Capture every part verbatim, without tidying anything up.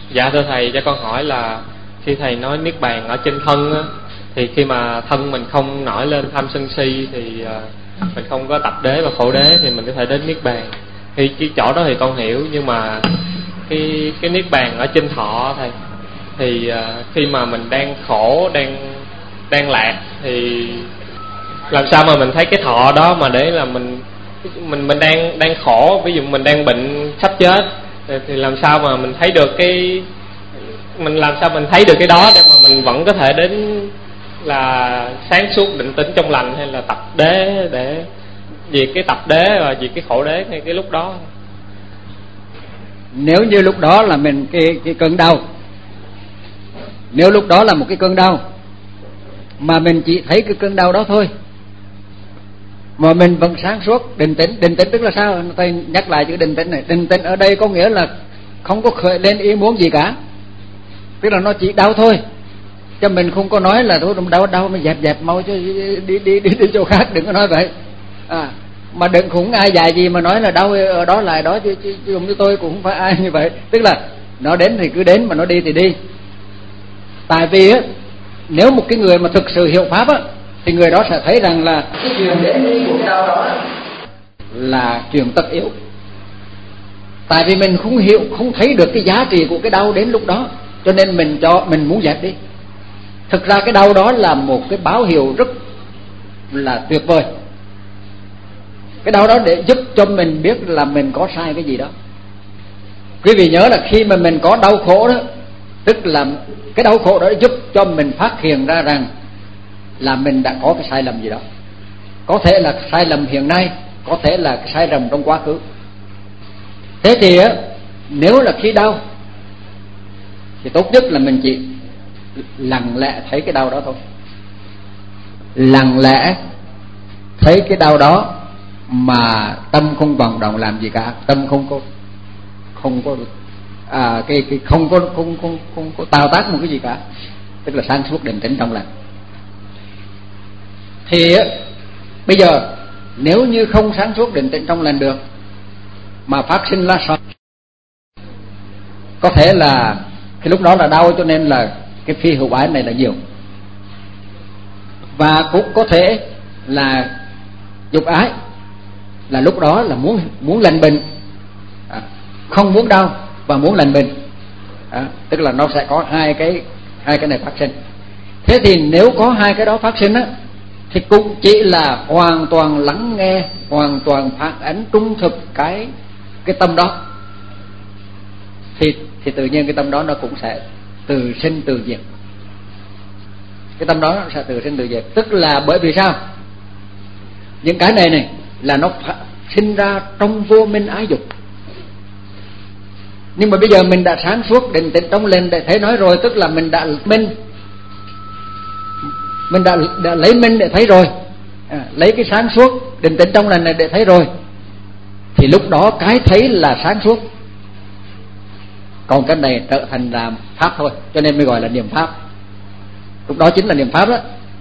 Dạ thưa thầy, cho con hỏi là khi thầy nói niết bàn ở trên thân á, thì khi mà thân mình không nổi lên tham sân si thì uh, mình không có tập đế và khổ đế thì mình có thể đến niết bàn. Thì cái chỗ đó thì con hiểu, nhưng mà cái cái niết bàn ở trên thọ thầy, thì uh, khi mà mình đang khổ, đang đang lạc thì làm sao mà mình thấy cái thọ đó mà để là mình mình mình đang đang khổ, ví dụ mình đang bệnh sắp chết thì làm sao mà mình thấy được cái mình làm sao mình thấy được cái đó để mà mình vẫn có thể đến là sáng suốt định tĩnh trong lành, hay là tập đế để diệt cái tập đế và diệt cái khổ đế ngay cái lúc đó? Nếu như lúc đó là mình cái cái cơn đau, nếu lúc đó là một cái cơn đau mà mình chỉ thấy cái cơn đau đó thôi, mà mình vẫn sáng suốt định tĩnh. Định tĩnh tức là sao? Thầy nhắc lại chữ định tĩnh này. Định tĩnh ở đây có nghĩa là không có khởi lên ý muốn gì cả, tức là nó chỉ đau thôi, cho mình không có nói là thôi đau đau mình dẹp dẹp mau cho đi đi đi đi, đi chỗ khác, đừng có nói vậy. À, mà đừng cũng ai dạy gì mà nói là đau ở đó lại đó chứ, chứ, chứ giống như tôi cũng không phải ai như vậy. Tức là nó đến thì cứ đến, mà nó đi thì đi. Tại vì á, nếu một cái người mà thực sự hiểu pháp á, thì người đó sẽ thấy rằng là cái chuyện đến đi của cái đau đó là chuyện tất yếu. Tại vì mình không hiểu, không thấy được cái giá trị của cái đau đến lúc đó, cho nên mình cho mình muốn dẹp đi. Thực ra cái đau đó là một cái báo hiệu rất là tuyệt vời. Cái đau đó để giúp cho mình biết là mình có sai cái gì đó. Quý vị nhớ là khi mà mình có đau khổ đó, tức là cái đau khổ đó giúp cho mình phát hiện ra rằng là mình đã có cái sai lầm gì đó. Có thể là sai lầm hiện nay, có thể là cái sai lầm trong quá khứ. Thế thì á, nếu là khi đau thì tốt nhất là mình chỉ lặng lẽ thấy cái đau đó thôi. Lặng lẽ thấy cái đau đó mà tâm không vận động làm gì cả, tâm không có không có à, cái cái không có không không không có tạo tác một cái gì cả, tức là sáng suốt định tĩnh trong lành. Thì á, bây giờ nếu như không sáng suốt định tĩnh trong lành được mà phát sinh ra sợ, có thể là cái lúc đó là đau, cho nên là cái phi hữu ái này là nhiều. Và cũng có thể là dục ái, là lúc đó là muốn muốn lành bệnh, à, không muốn đau và muốn lành bệnh, à, tức là nó sẽ có hai cái hai cái này phát sinh. Thế thì nếu có hai cái đó phát sinh á, thì cũng chỉ là hoàn toàn lắng nghe, hoàn toàn phản ánh trung thực cái cái tâm đó, thì thì tự nhiên cái tâm đó nó cũng sẽ từ sinh từ diệt. Cái tâm đó nó sẽ từ sinh từ diệt, tức là bởi vì sao? Những cái này này là nó sinh ra trong vô minh ái dục. Nhưng mà bây giờ mình đã sáng suốt định tĩnh trong lên để thấy nói rồi, tức là mình đã minh, mình đã, đã lấy minh để thấy rồi, à, lấy cái sáng suốt định tĩnh trong lành này để thấy rồi, thì lúc đó cái thấy là sáng suốt, còn cái này trở thành là pháp thôi, cho nên mới gọi là niệm pháp. Lúc đó chính là niệm pháp đó.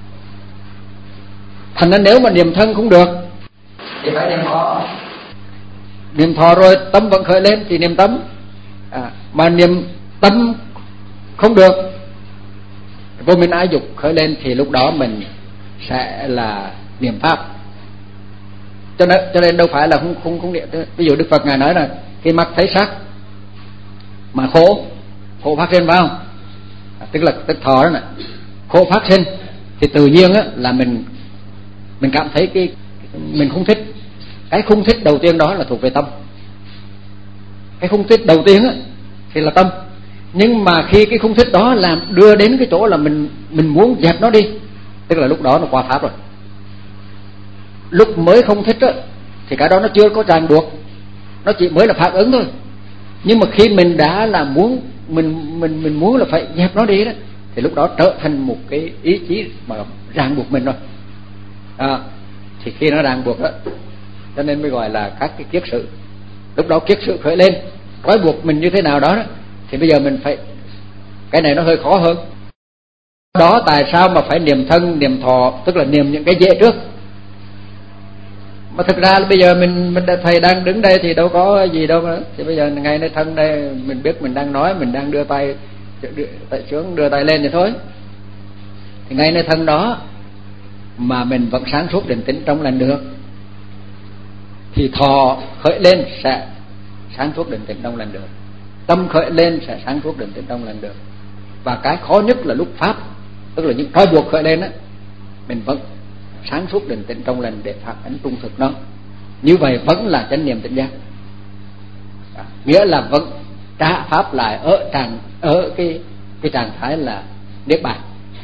Thành ra nếu mà niệm thân không được thì phải niệm thọ. Niệm thọ rồi tâm vẫn khởi lên thì niệm tâm, à, mà niệm tâm không được, vô minh ái dục khởi lên, thì lúc đó mình sẽ là niệm pháp. Cho nên cho nên đâu phải là không không không niệm. Ví dụ Đức Phật ngài nói là khi mắt thấy sắc mà khổ, khổ phát sinh phải không? À, tức là tức thọ đó nè, khổ phát sinh thì tự nhiên á là mình mình cảm thấy cái mình không thích. Cái không thích đầu tiên đó là thuộc về tâm. Cái không thích đầu tiên á thì là tâm. Nhưng mà khi cái không thích đó làm đưa đến cái chỗ là mình mình muốn dẹp nó đi, tức là lúc đó nó qua pháp rồi. Lúc mới không thích á thì cái đó nó chưa có ràng buộc, nó chỉ mới là phản ứng thôi. Nhưng mà khi mình đã là muốn mình mình mình muốn là phải dẹp nó đi đó, thì lúc đó trở thành một cái ý chí mà ràng buộc mình rồi. À, thì khi nó ràng buộc đó, cho nên mới gọi là các cái kiết sự. Lúc đó kiết sự khởi lên trói buộc mình như thế nào đó, đó thì bây giờ mình phải, cái này nó hơi khó hơn. Đó tại sao mà phải niệm thân, niệm thọ, tức là niệm những cái dễ trước. Mà thực ra bây giờ mình mình thầy đang đứng đây thì đâu có gì đâu nữa. Thì bây giờ ngay nơi thân đây mình biết mình đang nói, mình đang đưa tay đưa tay xuống, đưa tay lên thì thôi. Thì ngay nơi thân đó mà mình vẫn sáng suốt định tĩnh trong lành được, thì thọ khởi lên sẽ sáng suốt định tĩnh trong lành được, tâm khởi lên sẽ sáng suốt định tĩnh trong lành được. Và cái khó nhất là lúc pháp, tức là những trói buộc khởi lên á, mình vẫn sáng suốt định tĩnh trong lành để phản ánh trung thực nó. Như vậy vẫn là chánh niệm tỉnh giác, à, nghĩa là vẫn trả pháp lại ở trạng ở cái cái trạng thái là niết bàn.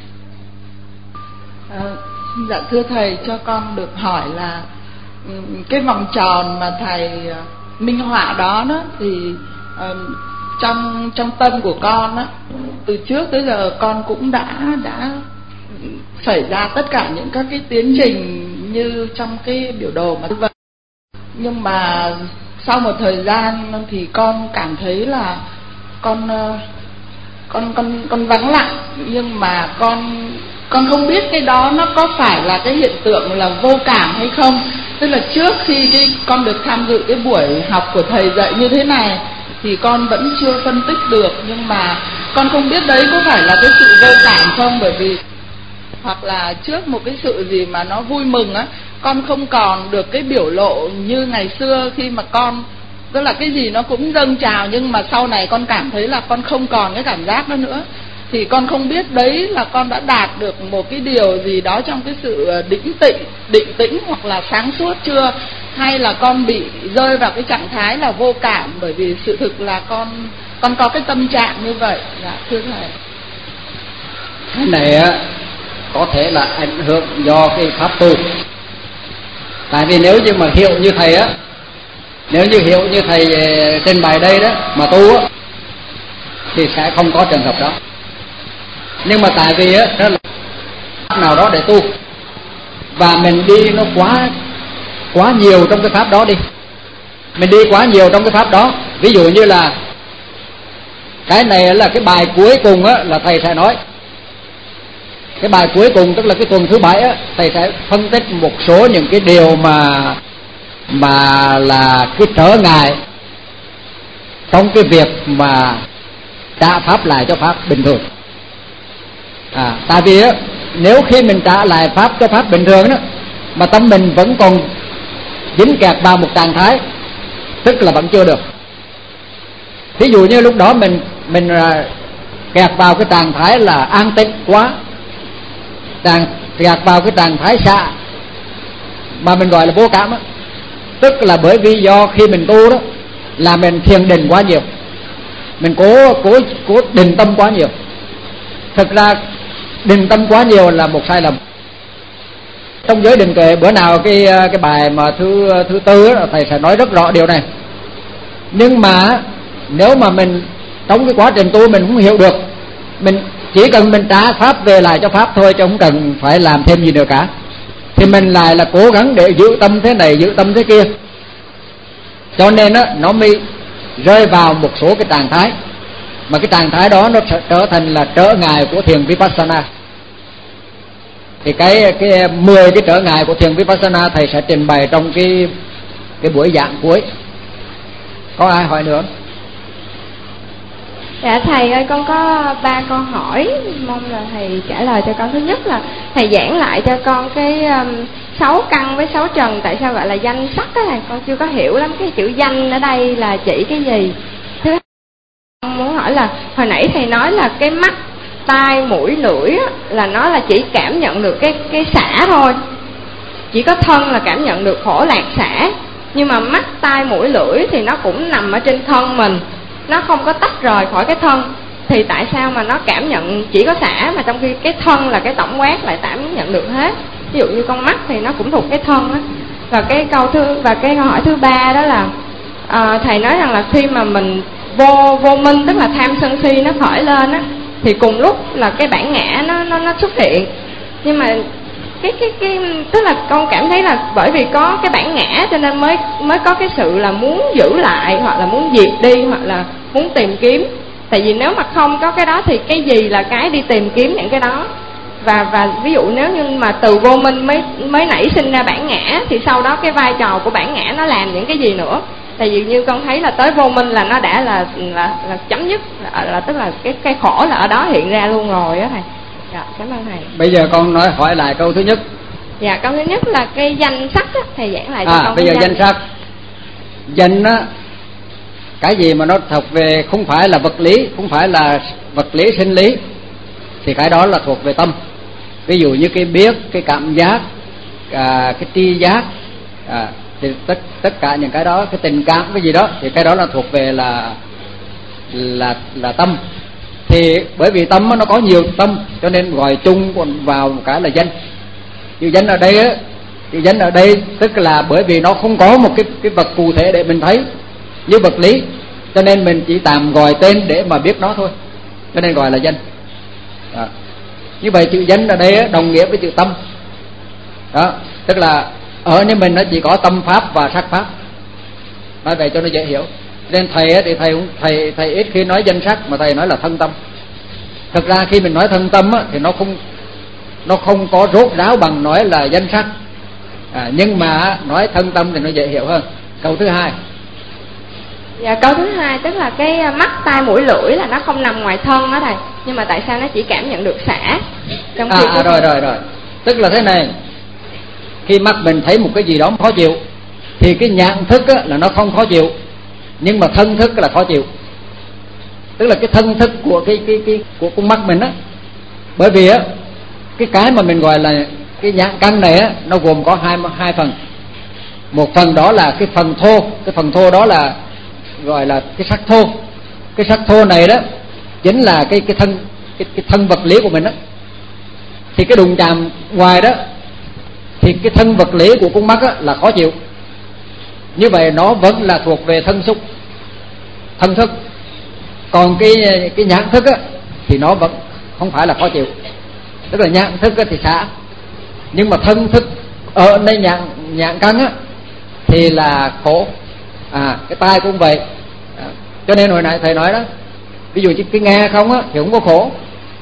À, dạ thưa thầy, cho con được hỏi là cái vòng tròn mà thầy minh họa đó đó thì uh, trong trong tâm của con á, từ trước tới giờ con cũng đã đã xảy ra tất cả những các cái tiến trình như trong cái biểu đồ mà vậy. Nhưng mà sau một thời gian thì con cảm thấy là con con con con vắng lặng, nhưng mà con con không biết cái đó nó có phải là cái hiện tượng là vô cảm hay không. Tức là trước khi cái con được tham dự cái buổi học của thầy dạy như thế này thì con vẫn chưa phân tích được, nhưng mà con không biết đấy có phải là cái sự vô cảm không, bởi vì hoặc là trước một cái sự gì mà nó vui mừng á, con không còn được cái biểu lộ như ngày xưa khi mà con, tức là cái gì nó cũng dâng trào, nhưng mà sau này con cảm thấy là con không còn cái cảm giác đó nữa. Thì con không biết đấy là con đã đạt được một cái điều gì đó trong cái sự định tĩnh, định tĩnh hoặc là sáng suốt chưa, hay là con bị rơi vào cái trạng thái là vô cảm, bởi vì sự thực là con con có cái tâm trạng như vậy. Dạ thưa thầy. Cái này á có thể là ảnh hưởng do cái pháp tu. Tại vì nếu như mà hiểu như thầy á, nếu như hiểu như thầy trên bài đây đó mà tu á, thì sẽ không có trường hợp đó. Nhưng mà tại vì á, đó là pháp nào đó để tu, và mình đi nó quá quá nhiều trong cái pháp đó đi, mình đi quá nhiều trong cái pháp đó. Ví dụ như là cái này là cái bài cuối cùng á, là thầy sẽ nói cái bài cuối cùng, tức là cái tuần thứ bảy á, thầy sẽ phân tích một số những cái điều mà mà là cái trở ngại trong cái việc mà trả pháp lại cho pháp bình thường. À, tại vì á, nếu khi mình trả lại pháp cho pháp bình thường đó, mà tâm mình vẫn còn dính kẹt vào một trạng thái, tức là vẫn chưa được. Ví dụ như lúc đó mình mình kẹt vào cái trạng thái là an tĩnh quá, trạng kẹt vào cái trạng thái xạ mà mình gọi là vô cảm á, tức là bởi vì do khi mình tu đó là mình thiền định quá nhiều, mình cố cố cố định tâm quá nhiều. Thực ra định tâm quá nhiều là một sai lầm. Trong giới định tuệ bữa nào cái cái bài mà thứ thứ tư đó, thầy sẽ nói rất rõ điều này. Nhưng mà nếu mà mình trong cái quá trình tu mình không hiểu được, mình chỉ cần mình trả pháp về lại cho pháp thôi, chứ không cần phải làm thêm gì nữa cả, thì mình lại là cố gắng để giữ tâm thế này giữ tâm thế kia, cho nên đó, nó mới rơi vào một số cái trạng thái mà cái trạng thái đó nó sẽ trở thành là trở ngại của thiền Vipassana. Thì cái cái mười cái trở ngại của thiền Vipassana thầy sẽ trình bày trong cái cái buổi giảng cuối. Có ai hỏi nữa? Dạ thầy ơi, con có ba câu hỏi, mong là thầy trả lời cho con. Thứ nhất là thầy giảng lại cho con cái um, sáu căn với sáu trần tại sao gọi là danh sắc á thầy, con chưa có hiểu lắm cái chữ danh ở đây là chỉ cái gì. Thứ hai, con muốn hỏi là hồi nãy thầy nói là cái mắt, tai, mũi, lưỡi á, là nó là chỉ cảm nhận được cái cái xả thôi, chỉ có thân là cảm nhận được khổ lạc xả, nhưng mà mắt, tai, mũi, lưỡi thì nó cũng nằm ở trên thân mình, nó không có tách rời khỏi cái thân. Thì tại sao mà nó cảm nhận chỉ có xả, mà trong khi cái thân là cái tổng quát lại cảm nhận được hết? Ví dụ như con mắt thì nó cũng thuộc cái thân á. Và cái câu thứ và cái câu hỏi thứ ba đó là à, thầy nói rằng là khi mà mình vô vô minh, tức là tham sân si nó khởi lên á, thì cùng lúc là cái bản ngã nó nó nó xuất hiện. Nhưng mà cái cái cái tức là con cảm thấy là bởi vì có cái bản ngã cho nên mới mới có cái sự là muốn giữ lại, hoặc là muốn diệt đi, hoặc là muốn tìm kiếm. Tại vì nếu mà không có cái đó thì cái gì là cái đi tìm kiếm những cái đó? và và ví dụ nếu như mà từ vô minh mới mới nảy sinh ra bản ngã thì sau đó cái vai trò của bản ngã nó làm những cái gì nữa? Tại vì như con thấy là tới vô minh là nó đã là là, là chấm dứt, là, là tức là cái cái khổ là ở đó hiện ra luôn rồi á thầy. Dạ, cảm ơn thầy. Bây giờ con nói hỏi lại câu thứ nhất. Dạ, câu thứ nhất là cái danh sắc á, thầy giảng lại cho à, con. Bây giờ danh, danh sắc, danh á, cái gì mà nó thuộc về không phải là vật lý, không phải là vật lý sinh lý, thì cái đó là thuộc về tâm. Ví dụ như cái biết, cái cảm giác, à, cái tri giác, à, thì tất tất cả những cái đó, cái tình cảm cái gì đó, thì cái đó là thuộc về là là là tâm. Thì bởi vì tâm nó có nhiều tâm cho nên gọi chung vào một cái là danh. Chữ danh ở đây á, chữ danh ở đây tức là bởi vì nó không có một cái cái vật cụ thể để mình thấy như vật lý, cho nên mình chỉ tạm gọi tên để mà biết nó thôi, cho nên gọi là danh. Đó. Như vậy chữ danh ở đây á, đồng nghĩa với chữ tâm. Đó, tức là ở như mình nó chỉ có tâm pháp và sắc pháp. Nói vậy cho nó dễ hiểu. Nên thầy á, thì thầy thầy thầy ít khi nói danh sắc, mà thầy nói là thân tâm. Thực ra khi mình nói thân tâm á, thì nó không nó không có rốt ráo bằng nói là danh sắc, à, nhưng mà nói thân tâm thì nó dễ hiểu hơn. Câu thứ hai. Dạ, câu thứ hai tức là cái mắt, tai, mũi, lưỡi là nó không nằm ngoài thân đó thầy, nhưng mà tại sao nó chỉ cảm nhận được xả? Trong khi à, à rồi rồi rồi tức là thế này, khi mắt mình thấy một cái gì đó khó chịu thì cái nhãn thức á, là nó không khó chịu, nhưng mà thân thức là khó chịu. Tức là cái thân thức của cái cái cái của con mắt mình á, bởi vì á cái cái mà mình gọi là cái nhãn căn này á, nó gồm có hai hai phần. Một phần đó là cái phần thô, cái phần thô đó là gọi là cái sắc thô. Cái sắc thô này đó chính là cái cái thân cái, cái thân vật lý của mình đó. Thì cái đụng chạm ngoài đó thì cái thân vật lý của con mắt á, là khó chịu. Như vậy nó vẫn là thuộc về thân xúc, thân thức. Còn cái cái nhãn thức á, thì nó vẫn không phải là khó chịu. Tức là nhãn thức á, thì xả, nhưng mà thân thức ở nơi nhãn nhãn căn á, thì là khổ. À, cái tai cũng vậy. À, cho nên hồi nãy thầy nói đó, ví dụ như cái nghe không á thì không có khổ,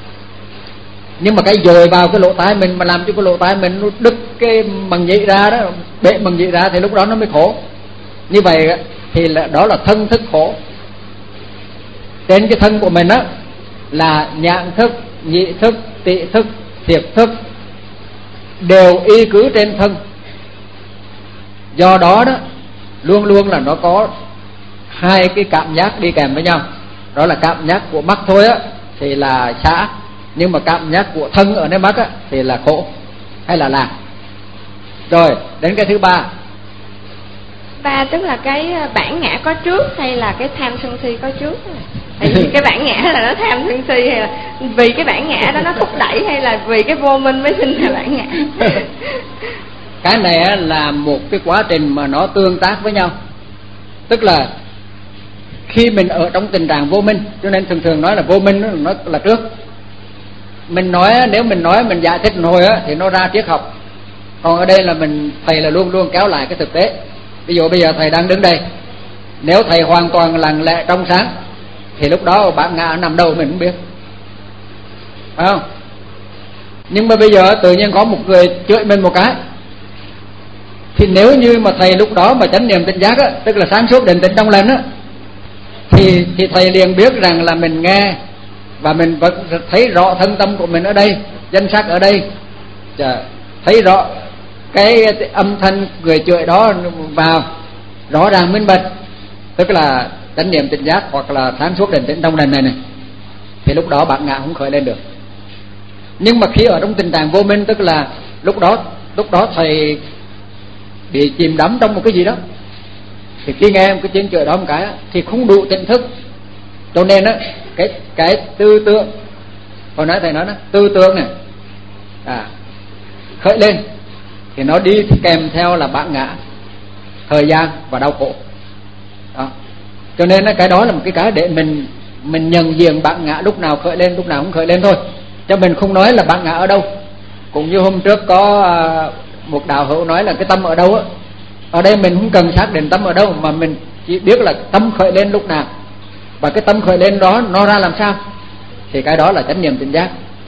nhưng mà cái dồi vào cái lỗ tai mình mà làm cho cái lỗ tai mình nó đứt cái màng nhĩ ra đó, bể màng nhĩ ra, thì lúc đó nó mới khổ. Như vậy thì là, đó là thân thức khổ. Trên cái thân của mình á là nhãn thức, nhị thức, tị thức, thiệt thức đều y cứ trên thân. Do đó đó luôn luôn là nó có hai cái cảm giác đi kèm với nhau. Đó là cảm giác của mắt thôi á thì là xả, nhưng mà cảm giác của thân ở nơi mắt á thì là khổ hay là lạc. Rồi đến cái thứ ba. Ba tức là cái bản ngã có trước hay là cái tham sân si có trước? Tại vì cái bản ngã là nó tham sân si, hay là vì cái bản ngã đó nó thúc đẩy, hay là vì cái vô minh mới sinh ra bản ngã? Cái này là một cái quá trình mà nó tương tác với nhau. Tức là khi mình ở trong tình trạng vô minh, cho nên thường thường nói là vô minh nó là trước. Mình nói, nếu mình nói mình giải thích hồi á thì nó ra triết học. Còn ở đây là mình, thầy là luôn luôn kéo lại cái thực tế. Ví dụ bây giờ thầy đang đứng đây, nếu thầy hoàn toàn lặng lẽ trong sáng thì lúc đó bản ngã nằm đâu mình không biết, phải không? Nhưng mà bây giờ tự nhiên có một người chửi mình một cái, thì nếu như mà thầy lúc đó mà chánh niệm tỉnh giác á, tức là sáng suốt định tĩnh trong lành á, thì thì thầy liền biết rằng là mình nghe và mình vẫn thấy rõ thân tâm của mình ở đây, danh sắc ở đây, thấy rõ cái âm thanh người chửi đó vào rõ ràng minh bạch, tức là chánh niệm tỉnh giác hoặc là sáng suốt định tĩnh trong lành này này, thì lúc đó bản ngã không khởi lên được. Nhưng mà khi ở trong tình trạng vô minh, tức là lúc đó lúc đó thầy bị chìm đắm trong một cái gì đó, thì khi nghe một cái tiếng chửi đó một cái thì không đủ tỉnh thức, cho nên á cái cái tư tưởng, hồi nãy thầy nói đó, tư tưởng này à, khởi lên thì nó đi kèm theo là bản ngã, thời gian và đau khổ đó. Cho nên cái đó là một cái cái để mình mình nhận diện bản ngã lúc nào khởi lên, lúc nào không khởi lên thôi, cho mình không nói là bản ngã ở đâu. Cũng như hôm trước có một đạo hữu nói là cái tâm ở đâu á, ở đây mình không cần xác định tâm ở đâu, mà mình chỉ biết là tâm khởi lên lúc nào, và cái tâm khởi lên đó nó ra làm sao, thì cái đó là chánh niệm tỉnh giác.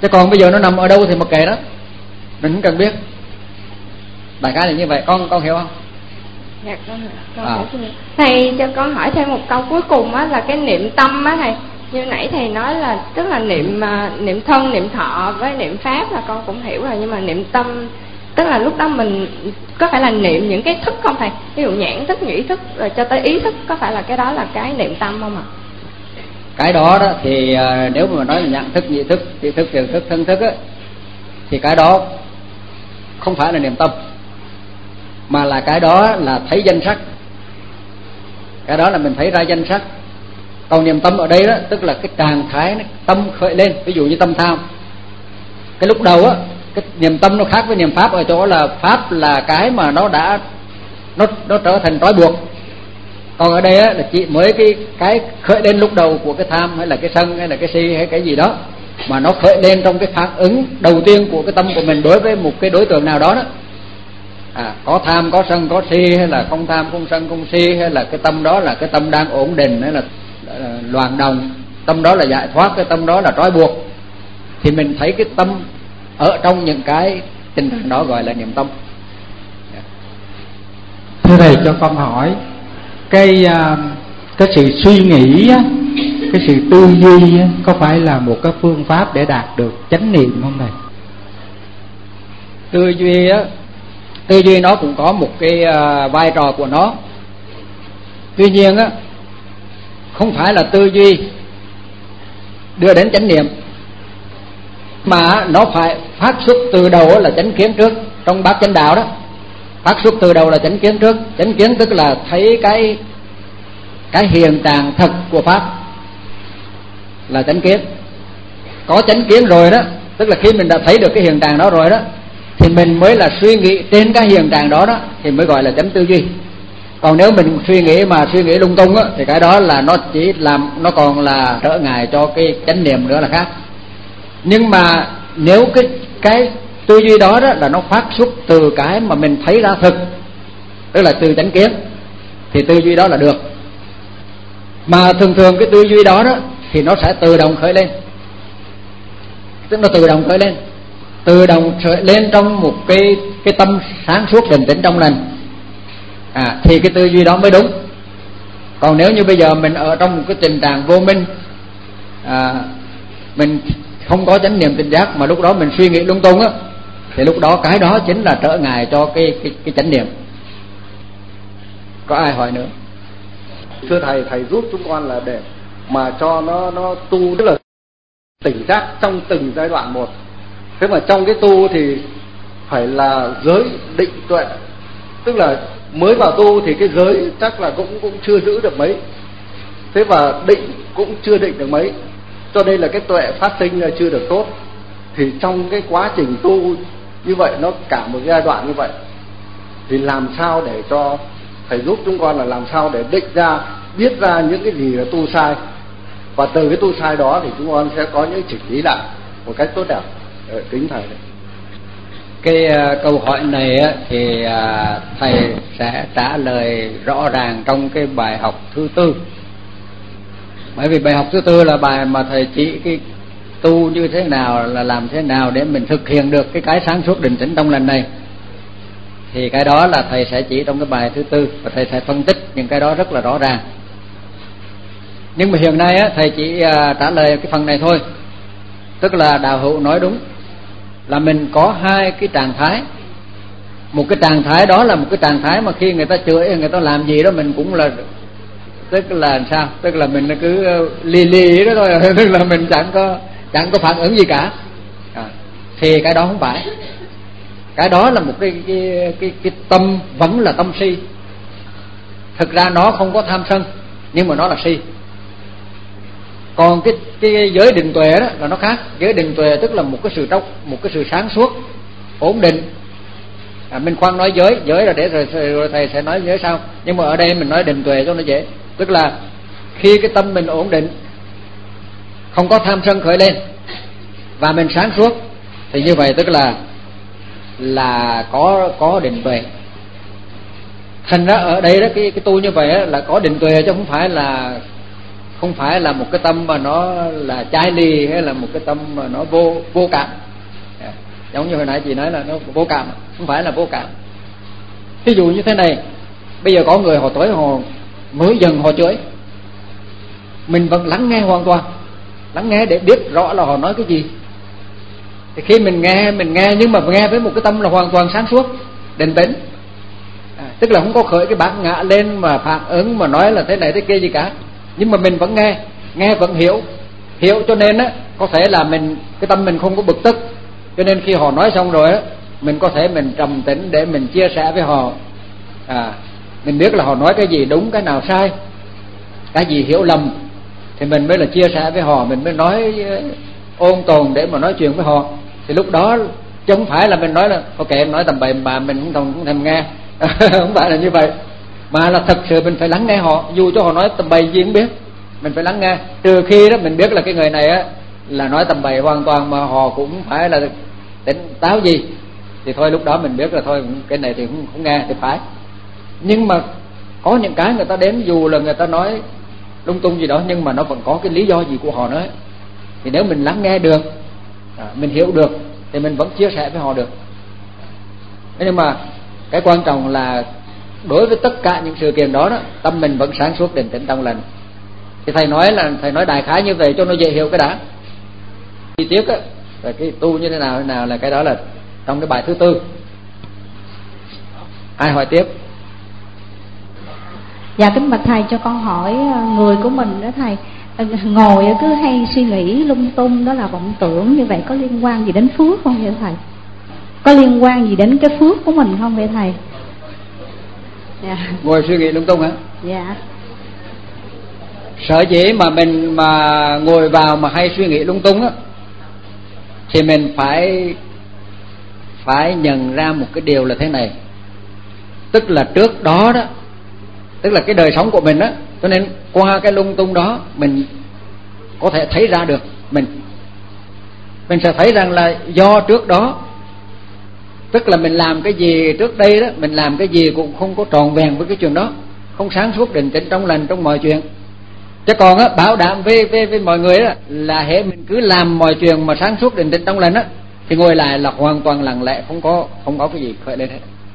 Chứ còn bây giờ nó nằm ở đâu thì mặc kệ đó, mình không cần biết. Đại khái là như vậy. Con con hiểu không? Dạ con hiểu. Con à. hiểu. Thầy cho con hỏi thêm một câu cuối cùng á, là cái niệm tâm á thầy. Như nãy thầy nói là tức là niệm uh, niệm thân, niệm thọ với niệm pháp là con cũng hiểu rồi, nhưng mà niệm tâm tức là lúc đó mình có phải là niệm những cái thức không thầy? Ví dụ nhãn thức, nhĩ thức rồi cho tới ý thức, có phải là cái đó là cái niệm tâm không ạ? À? Cái đó đó thì uh, nếu mà nói là nhãn thức, nhĩ thức, ý thức, thiền thức, thân thức á, thì cái đó không phải là niệm tâm, mà là cái đó là thấy danh sắc. Cái đó là mình thấy ra danh sắc. Còn niệm tâm ở đây đó tức là cái trạng thái tâm khởi lên. Ví dụ như tâm tham, cái lúc đầu á, cái niệm tâm nó khác với niệm pháp ở chỗ là pháp là cái mà nó đã nó nó trở thành trói buộc. Còn ở đây á là chỉ mới cái cái khởi lên lúc đầu của cái tham hay là cái sân hay là cái si hay cái gì đó, mà nó khởi lên trong cái phản ứng đầu tiên của cái tâm của mình đối với một cái đối tượng nào đó đó. À, có tham, có sân, có si, hay là không tham, không sân, không si, hay là cái tâm đó là cái tâm đang ổn định, hay là loạn động, tâm đó là giải thoát, cái tâm đó là trói buộc, thì mình thấy cái tâm ở trong những cái tình trạng đó gọi là niệm tâm. Thưa thầy cho con hỏi, cái cái sự suy nghĩ á, cái sự tư duy á, có phải là một cái phương pháp để đạt được chánh niệm không thầy? Tư duy á, tư duy nó cũng có một cái uh, vai trò của nó. Tuy nhiên á, không phải là tư duy đưa đến chánh niệm, mà nó phải phát xuất từ đầu là chánh kiến trước. Trong bát chánh đạo đó, phát xuất từ đầu là chánh kiến trước. Chánh kiến tức là thấy cái cái hiện trạng thật của pháp là chánh kiến. Có chánh kiến rồi đó, tức là khi mình đã thấy được cái hiện trạng đó rồi đó, thì mình mới là suy nghĩ trên cái hiện trạng đó đó, thì mới gọi là chánh tư duy. Còn nếu mình suy nghĩ mà suy nghĩ lung tung á, thì cái đó là nó chỉ làm, nó còn là trở ngại cho cái chánh niệm nữa là khác. Nhưng mà nếu cái cái tư duy đó đó là nó phát xuất từ cái mà mình thấy ra thực, tức là từ chánh kiến, thì tư duy đó là được. Mà thường thường cái tư duy đó đó thì nó sẽ tự động khởi lên, tức nó tự động khởi lên, tự động khởi lên trong một cái cái tâm sáng suốt định tĩnh trong lành. À, thì cái tư duy đó mới đúng. Còn nếu như bây giờ mình ở trong một cái tình trạng vô minh, à, mình không có chánh niệm tỉnh giác, mà lúc đó mình suy nghĩ lung tung á, thì lúc đó cái đó chính là trở ngại cho cái cái cái chánh niệm. Có ai hỏi nữa? Thưa thầy, thầy giúp chúng con là để mà cho nó nó tu, tức là tỉnh giác trong từng giai đoạn một. Thế mà trong cái tu thì phải là giới định tuệ, tức là mới vào tu thì cái giới chắc là cũng cũng chưa giữ được mấy, thế và định cũng chưa định được mấy, cho nên là cái tuệ phát sinh là chưa được tốt. Thì trong cái quá trình tu như vậy, nó cả một giai đoạn như vậy, thì làm sao để cho thầy giúp chúng con là làm sao để định ra, biết ra những cái gì là tu sai, và từ cái tu sai đó thì chúng con sẽ có những chỉnh lý lại một cách tốt đẹp. Kính thầy. Cái uh, câu hỏi này á, thì uh, thầy sẽ trả lời rõ ràng trong cái bài học thứ tư. Bởi vì bài học thứ tư là bài mà thầy chỉ cái tu như thế nào, là làm thế nào để mình thực hiện được cái cái sáng suốt định tĩnh trong lành này. Thì cái đó là thầy sẽ chỉ trong cái bài thứ tư, và thầy sẽ phân tích những cái đó rất là rõ ràng. Nhưng mà hiện nay á, thầy chỉ uh, trả lời cái phần này thôi. Tức là đạo hữu nói đúng, là mình có hai cái trạng thái. Một cái trạng thái đó là một cái trạng thái mà khi người ta chửi, người ta làm gì đó mình cũng là, tức là sao, tức là mình cứ lì lì đó thôi, tức là mình chẳng có chẳng có phản ứng gì cả. À, thì cái đó không phải. Cái đó là một cái cái cái, cái tâm vẫn là tâm si. Thực ra nó không có tham sân, nhưng mà nó là si. Còn cái cái giới định tuệ đó là nó khác. Giới định tuệ tức là một cái sự trong một cái sự sáng suốt, ổn định. À, mình khoan nói giới, giới là để rồi, rồi thầy sẽ nói giới sau. Nhưng mà ở đây mình nói định tuệ cho nó dễ. Tức là khi cái tâm mình ổn định, không có tham sân khởi lên, và mình sáng suốt, thì như vậy tức là là có có định tuệ. Thành ra ở đây đó, cái cái tu như vậy đó, là có định tuệ chứ không phải là không phải là một cái tâm mà nó là chai lì, hay là một cái tâm mà nó vô vô cảm. Giống như hồi nãy chị nói là nó vô cảm, không phải là vô cảm. Ví dụ như thế này, bây giờ có người họ tới họ mới dần họ chửi, mình vẫn lắng nghe hoàn toàn, lắng nghe để biết rõ là họ nói cái gì. Thì khi mình nghe, mình nghe nhưng mà nghe với một cái tâm là hoàn toàn sáng suốt, định tĩnh, à, tức là không có khởi cái bản ngã lên mà phản ứng mà nói là thế này thế kia gì cả. Nhưng mà mình vẫn nghe, nghe vẫn hiểu, hiểu cho nên á có thể là mình cái tâm mình không có bực tức, cho nên khi họ nói xong rồi á, mình có thể mình trầm tĩnh để mình chia sẻ với họ. À, mình biết là họ nói cái gì đúng, cái nào sai, cái gì hiểu lầm, thì mình mới là chia sẻ với họ, mình mới nói ôn tồn để mà nói chuyện với họ. Thì lúc đó chứ không phải là mình nói là ok em nói tầm bậy mà mình không thèm, không thèm nghe. Không phải là như vậy, mà là thật sự mình phải lắng nghe họ, dù cho họ nói tầm bậy gì cũng biết, mình phải lắng nghe. Trừ khi đó mình biết là cái người này á là nói tầm bậy hoàn toàn mà họ cũng phải là tỉnh táo gì, thì thôi lúc đó mình biết là thôi cái này thì không, không nghe thì phải. Nhưng mà có những cái người ta đến dù là người ta nói lung tung gì đó, nhưng mà nó vẫn có cái lý do gì của họ nói, thì nếu mình lắng nghe được, à, mình hiểu được thì mình vẫn chia sẻ với họ được. Nhưng mà cái quan trọng là đối với tất cả những sự kiện đó, đó tâm mình vẫn sáng suốt, định tĩnh, trong lành. Thì thầy nói là thầy nói đại khái như vậy cho nó dễ hiểu cái đã. Chi tiết á, rồi cái tu như thế nào thế nào là cái đó là trong cái bài thứ tư. Ai hỏi tiếp? Dạ kính bạch thầy, cho con hỏi người của mình đó thầy, ngồi cứ hay suy nghĩ lung tung, đó là vọng tưởng, như vậy có liên quan gì đến phước không vậy thầy? Có liên quan gì đến cái phước của mình không vậy thầy? Dạ. Ngồi suy nghĩ lung tung hả? Dạ. Sở dĩ mà mình mà ngồi vào mà hay suy nghĩ lung tung á, thì mình phải phải nhận ra một cái điều là thế này, tức là trước đó đó, tức là cái đời sống của mình á, cho nên qua cái lung tung đó mình có thể thấy ra được, mình mình sẽ thấy rằng là do trước đó, tức là mình làm cái gì trước đây đó, mình làm cái gì cũng không có tròn vẹn với cái chuyện đó, không sáng suốt, định tĩnh, trong lành trong mọi chuyện. Chứ còn á, bảo đảm với, với, với mọi người đó, là hễ mình cứ làm mọi chuyện mà sáng suốt, định tĩnh, trong lành á, thì ngồi lại là hoàn toàn lặng lẽ, không có không có cái gì khởi lên hết.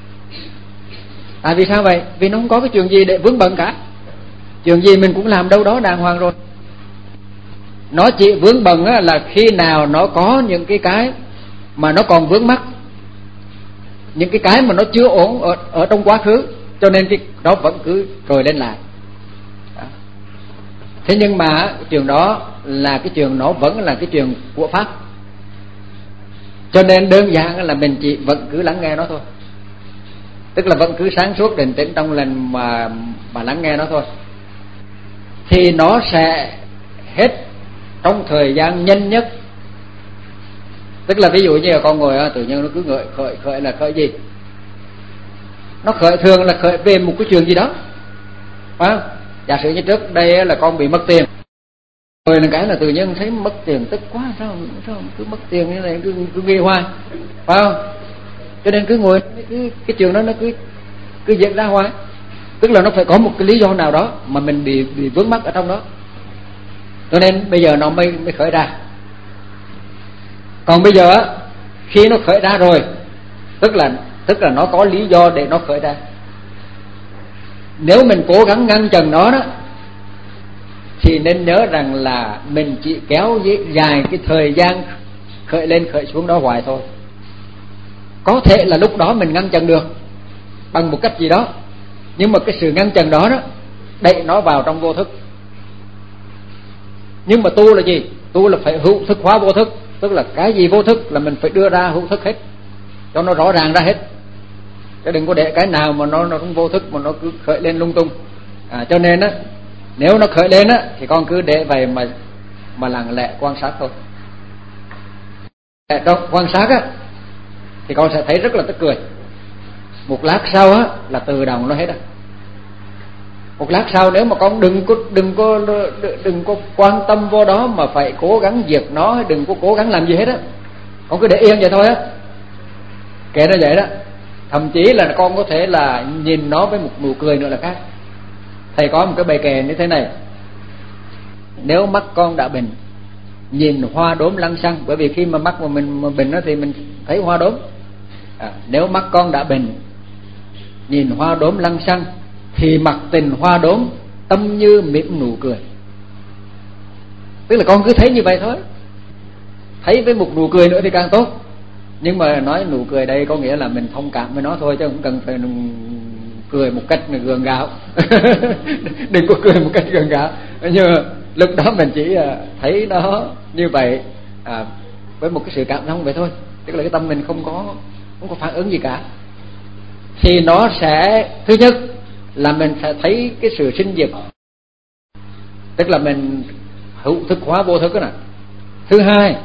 À vì sao vậy? Vì nó không có cái chuyện gì để vướng bận cả. Chuyện gì mình cũng làm đâu đó đàng hoàng rồi. Nó chỉ vướng bận á, là khi nào nó có những cái cái mà nó còn vướng mắc, những cái cái mà nó chưa ổn ở, ở trong quá khứ, cho nên cái đó vẫn cứ trồi lên lại. Đó. Thế nhưng mà chuyện đó là cái chuyện nó vẫn là cái chuyện của Pháp, cho nên đơn giản là mình chỉ vẫn cứ lắng nghe nó thôi, tức là vẫn cứ sáng suốt, định tĩnh, trong lành mà mà lắng nghe nó thôi, thì nó sẽ hết trong thời gian nhanh nhất. Tức là ví dụ như là con ngồi tự nhiên nó cứ ngợi khởi khởi là khởi gì, nó khởi thường là khởi về một cái chuyện gì đó, phải không? Giả sử như trước đây là con bị mất tiền, rồi là cái là tự nhiên thấy mất tiền tức quá, sao sao cứ mất tiền như này, cứ cứ ghi hoài, phải không? Cho nên cứ ngồi cứ cái chuyện đó nó cứ cứ diễn ra hoài, tức là nó phải có một cái lý do nào đó mà mình bị bị vướng mắc ở trong đó, cho nên bây giờ nó mới mới khởi ra. Còn bây giờ khi nó khởi ra rồi, tức là tức là nó có lý do để nó khởi ra. Nếu mình cố gắng ngăn chặn nó đó, thì nên nhớ rằng là mình chỉ kéo dài cái thời gian khởi lên khởi xuống đó hoài thôi. Có thể là lúc đó mình ngăn chặn được bằng một cách gì đó, nhưng mà cái sự ngăn chặn đó đó đẩy nó vào trong vô thức. Nhưng mà tu là gì? Tu là phải hữu thức hóa vô thức, tức là cái gì vô thức là mình phải đưa ra hữu thức hết, cho nó rõ ràng ra hết, chứ đừng có để cái nào mà nó nó không vô thức mà nó cứ khởi lên lung tung. À, cho nên á, nếu nó khởi lên á thì con cứ để vậy mà mà lặng lẽ quan sát thôi. Trong quan sát á thì con sẽ thấy rất là tức cười. Một lát sau á là tự động nó hết rồi. Một lát sau nếu mà con đừng có đừng có đừng có quan tâm vô đó mà phải cố gắng diệt nó, đừng có cố gắng làm gì hết á, con cứ để yên vậy thôi á, kệ nó vậy đó. Thậm chí là con có thể là nhìn nó với một nụ cười nữa là khác. Thầy có một cái bài kệ như thế này: Nếu mắt con đã bệnh, nhìn hoa đốm lăng xăng, bởi vì khi mà mắt của mình mà bệnh đó thì mình thấy hoa đốm. À, nếu mắt con đã bệnh, nhìn hoa đốm lăng xăng, thì mặc tình hoa đốm, tâm như mỉm nụ cười. Tức là con cứ thấy như vậy thôi, thấy với một nụ cười nữa thì càng tốt. Nhưng mà nói nụ cười đây có nghĩa là mình thông cảm với nó thôi, chứ không cần phải cười một cách gượng gạo. Đừng có cười một cách gượng gạo. Nhưng mà lúc đó mình chỉ thấy nó như vậy, à, với một cái sự cảm thông vậy thôi. Tức là cái tâm mình không có không có phản ứng gì cả. Thì nó sẽ, thứ nhất là mình sẽ thấy cái sự sinh diệt, tức là mình hữu thức hóa vô thức đó nè. Thứ hai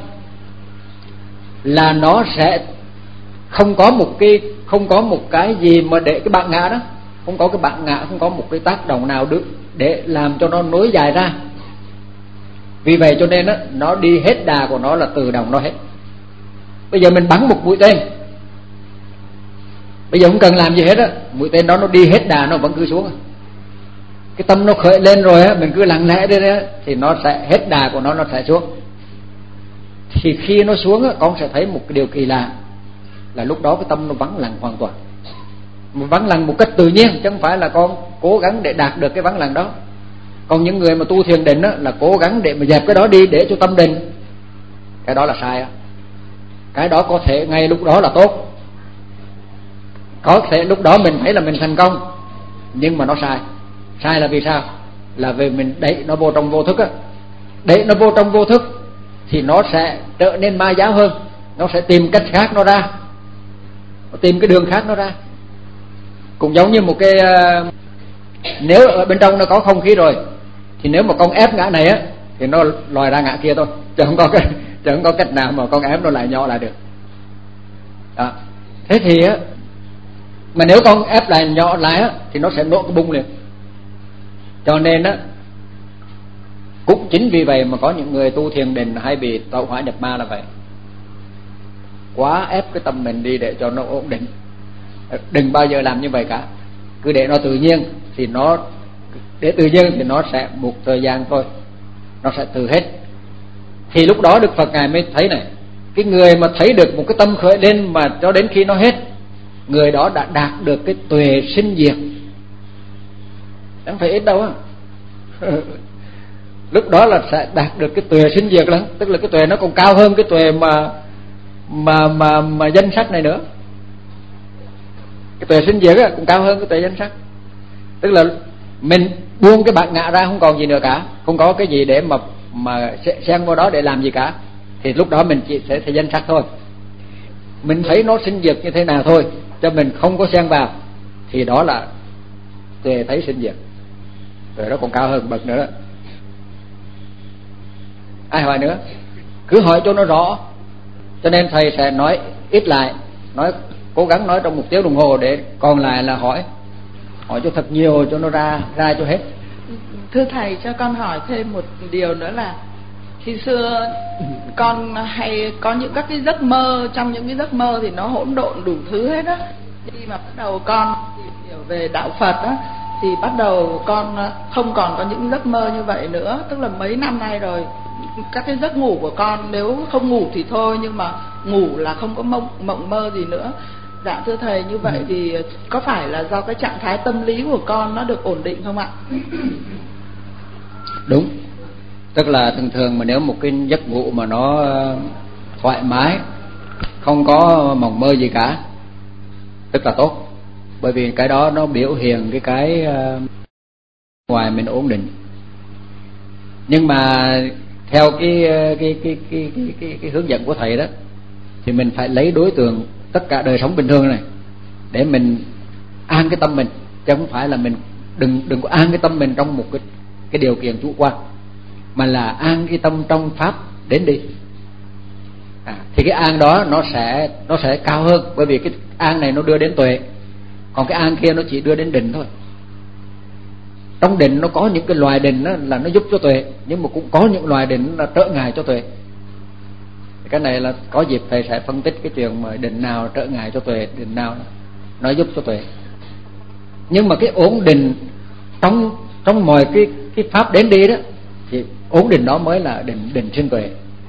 là nó sẽ không có một cái không có một cái gì mà để cái bản ngã đó, không có cái bản ngã, không có một cái tác động nào được để làm cho nó nối dài ra. Vì vậy cho nên đó, nó đi hết đà của nó là tự động nó hết. Bây giờ mình bắn một mũi tên, bây giờ không cần làm gì hết á, mũi tên đó nó đi hết đà nó vẫn cứ xuống. Cái tâm nó khởi lên rồi á, mình cứ lặng lẽ đi đó, thì nó sẽ hết đà của nó, nó sẽ xuống. Thì khi nó xuống á, con sẽ thấy một cái điều kỳ lạ là lúc đó cái tâm nó vắng lặng hoàn toàn, mà vắng lặng một cách tự nhiên, chứ không phải là con cố gắng để đạt được cái vắng lặng đó. Còn những người mà tu thiền định á, là cố gắng để mà dẹp cái đó đi để cho tâm định, cái đó là sai á. Cái đó có thể ngay lúc đó là tốt, có thể lúc đó mình thấy là mình thành công, nhưng mà nó sai. Sai là vì sao? Là vì mình đẩy nó vô trong vô thức á. Đẩy nó vô trong vô thức thì nó sẽ trở nên ma giáo hơn, nó sẽ tìm cách khác nó ra, nó tìm cái đường khác nó ra. Cũng giống như một cái, nếu ở bên trong nó có không khí rồi, thì nếu mà con ép ngã này á, thì nó lòi ra ngã kia thôi, chứ không có cái, chứ không có cách nào mà con ép nó lại nhỏ lại được. Đó. Thế thì á, mà nếu con ép lại nhỏ lại á, thì nó sẽ nổ cái bung liền. Cho nên á, cũng chính vì vậy mà có những người tu thiền định hay bị tẩu hỏa nhập ma là vậy. Quá ép cái tâm mình đi để cho nó ổn định. Đừng bao giờ làm như vậy cả. Cứ để nó tự nhiên, thì nó để tự nhiên thì nó sẽ một thời gian thôi, nó sẽ tự hết. Thì lúc đó Đức Phật Ngài mới thấy này, cái người mà thấy được một cái tâm khởi lên mà cho đến khi nó hết, người đó đã đạt được cái tuệ sinh diệt. Chẳng phải ít đâu á. Lúc đó là sẽ đạt được cái tuệ sinh diệt lắm, tức là cái tuệ nó còn cao hơn cái tuệ mà mà mà mà danh sắc này nữa. Cái tuệ sinh diệt á cũng cao hơn cái tuệ danh sắc. Tức là mình buông cái bản ngã ra, không còn gì nữa cả, không có cái gì để mà mà xen vào đó để làm gì cả, thì lúc đó mình chỉ sẽ thấy danh sắc thôi. Mình thấy nó sinh diệt như thế nào thôi, cho mình không có xen vào, thì đó là tuệ thấy sinh diệt. Tuệ đó còn cao hơn bậc nữa đó. Ai hỏi nữa? Cứ hỏi cho nó rõ. Cho nên thầy sẽ nói ít lại, nói cố gắng nói trong một tiếng đồng hồ, để còn lại là hỏi hỏi cho thật nhiều cho nó ra ra cho hết. Thưa thầy, cho con hỏi thêm một điều nữa là khi xưa con hay có những các cái giấc mơ, trong những cái giấc mơ thì nó hỗn độn đủ thứ hết á. Khi mà bắt đầu con tìm hiểu về đạo Phật á, thì bắt đầu con không còn có những giấc mơ như vậy nữa. Tức là mấy năm nay rồi, các cái giấc ngủ của con nếu không ngủ thì thôi, nhưng mà ngủ là không có mộng, mộng mơ gì nữa. Dạ thưa thầy, như vậy thì có phải là do cái trạng thái tâm lý của con nó được ổn định không ạ? Đúng. Tức là thường thường mà nếu một cái giấc ngủ mà nó thoải mái, không có mộng mơ gì cả, tức là tốt. Bởi vì cái đó nó biểu hiện cái cái ngoài mình ổn định. Nhưng mà theo cái cái cái cái cái, cái, cái hướng dẫn của thầy đó, thì mình phải lấy đối tượng tất cả đời sống bình thường này để mình an cái tâm mình, chứ không phải là mình đừng đừng có an cái tâm mình trong một cái cái điều kiện chủ quan, mà là an cái tâm trong pháp đến đi. À, thì cái an đó nó sẽ nó sẽ cao hơn, bởi vì cái an này nó đưa đến tuệ, còn cái an kia nó chỉ đưa đến định thôi. Trong định nó có những cái loài định đó là nó giúp cho tuệ, nhưng mà cũng có những loài định là trở ngại cho tuệ. Cái này là có dịp thầy sẽ phân tích cái chuyện mà định nào trở ngại cho tuệ, định nào nó giúp cho tuệ. Nhưng mà cái ổn định trong trong mọi cái cái pháp đến đi đó, thì ổn định đó mới là định định sinh tuệ.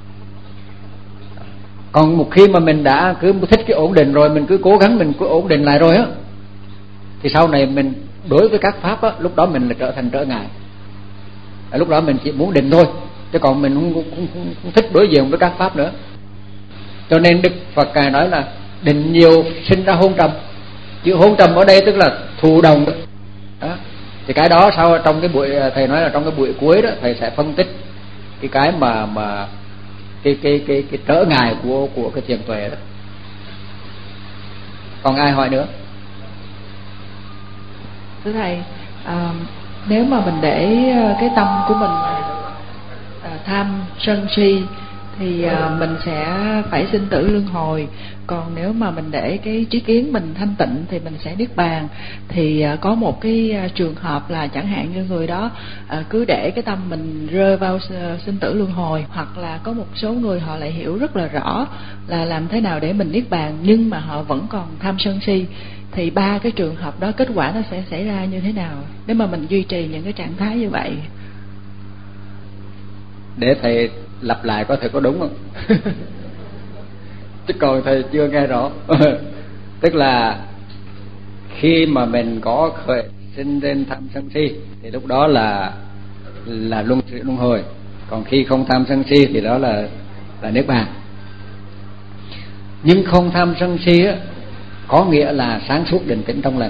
Còn một khi mà mình đã cứ thích cái ổn định rồi, mình cứ cố gắng mình cứ ổn định lại rồi á, thì sau này mình đối với các pháp á, lúc đó mình là trở thành trở ngại. Lúc đó mình chỉ muốn định thôi, chứ còn mình không, không, không, không thích đối diện với các pháp nữa. Cho nên Đức Phật Ngài nói là định nhiều sinh ra hôn trầm. Chữ hôn trầm ở đây tức là thụ động đó. Đó. Thì cái đó sau trong cái buổi thầy nói là trong cái buổi cuối đó thầy sẽ phân tích cái cái mà mà cái cái cái cái trở ngại của của cái thiền tuệ đó. Còn ai hỏi nữa? Thưa thầy, à, nếu mà mình để cái tâm của mình à, tham sân si thì à, mình sẽ phải sinh tử luân hồi. Còn nếu mà mình để cái trí kiến mình thanh tịnh thì mình sẽ niết bàn. Thì à, có một cái à, trường hợp là chẳng hạn như người đó à, cứ để cái tâm mình rơi vào sinh tử luân hồi, hoặc là có một số người họ lại hiểu rất là rõ là làm thế nào để mình niết bàn, nhưng mà họ vẫn còn tham sân si. Thì ba cái trường hợp đó kết quả nó sẽ xảy ra như thế nào nếu mà mình duy trì những cái trạng thái như vậy? Để thầy lặp lại có thể có đúng không? Chứ còn thầy chưa nghe rõ. Tức là khi mà mình có khởi sinh lên tham sân si thì lúc đó là là luân luân hồi. Còn khi không tham sân si thì đó là là niết bàn. Nhưng không tham sân si á, có nghĩa là sáng suốt định tĩnh trong lành.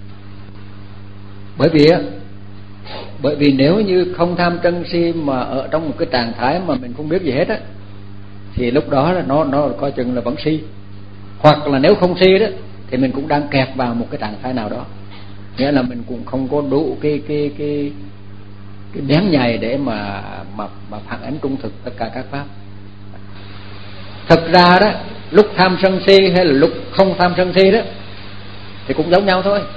Bởi vì á, bởi vì nếu như không tham sân si mà ở trong một cái trạng thái mà mình không biết gì hết á, thì lúc đó là nó nó coi chừng là vẫn si. Hoặc là nếu không si đó thì mình cũng đang kẹt vào một cái trạng thái nào đó, nghĩa là mình cũng không có đủ cái cái cái cái bén nhạy để mà mà mà phản ánh trung thực tất cả các pháp. Thực ra đó, lúc tham sân si hay là lúc không tham sân si đó thì cũng giống nhau thôi.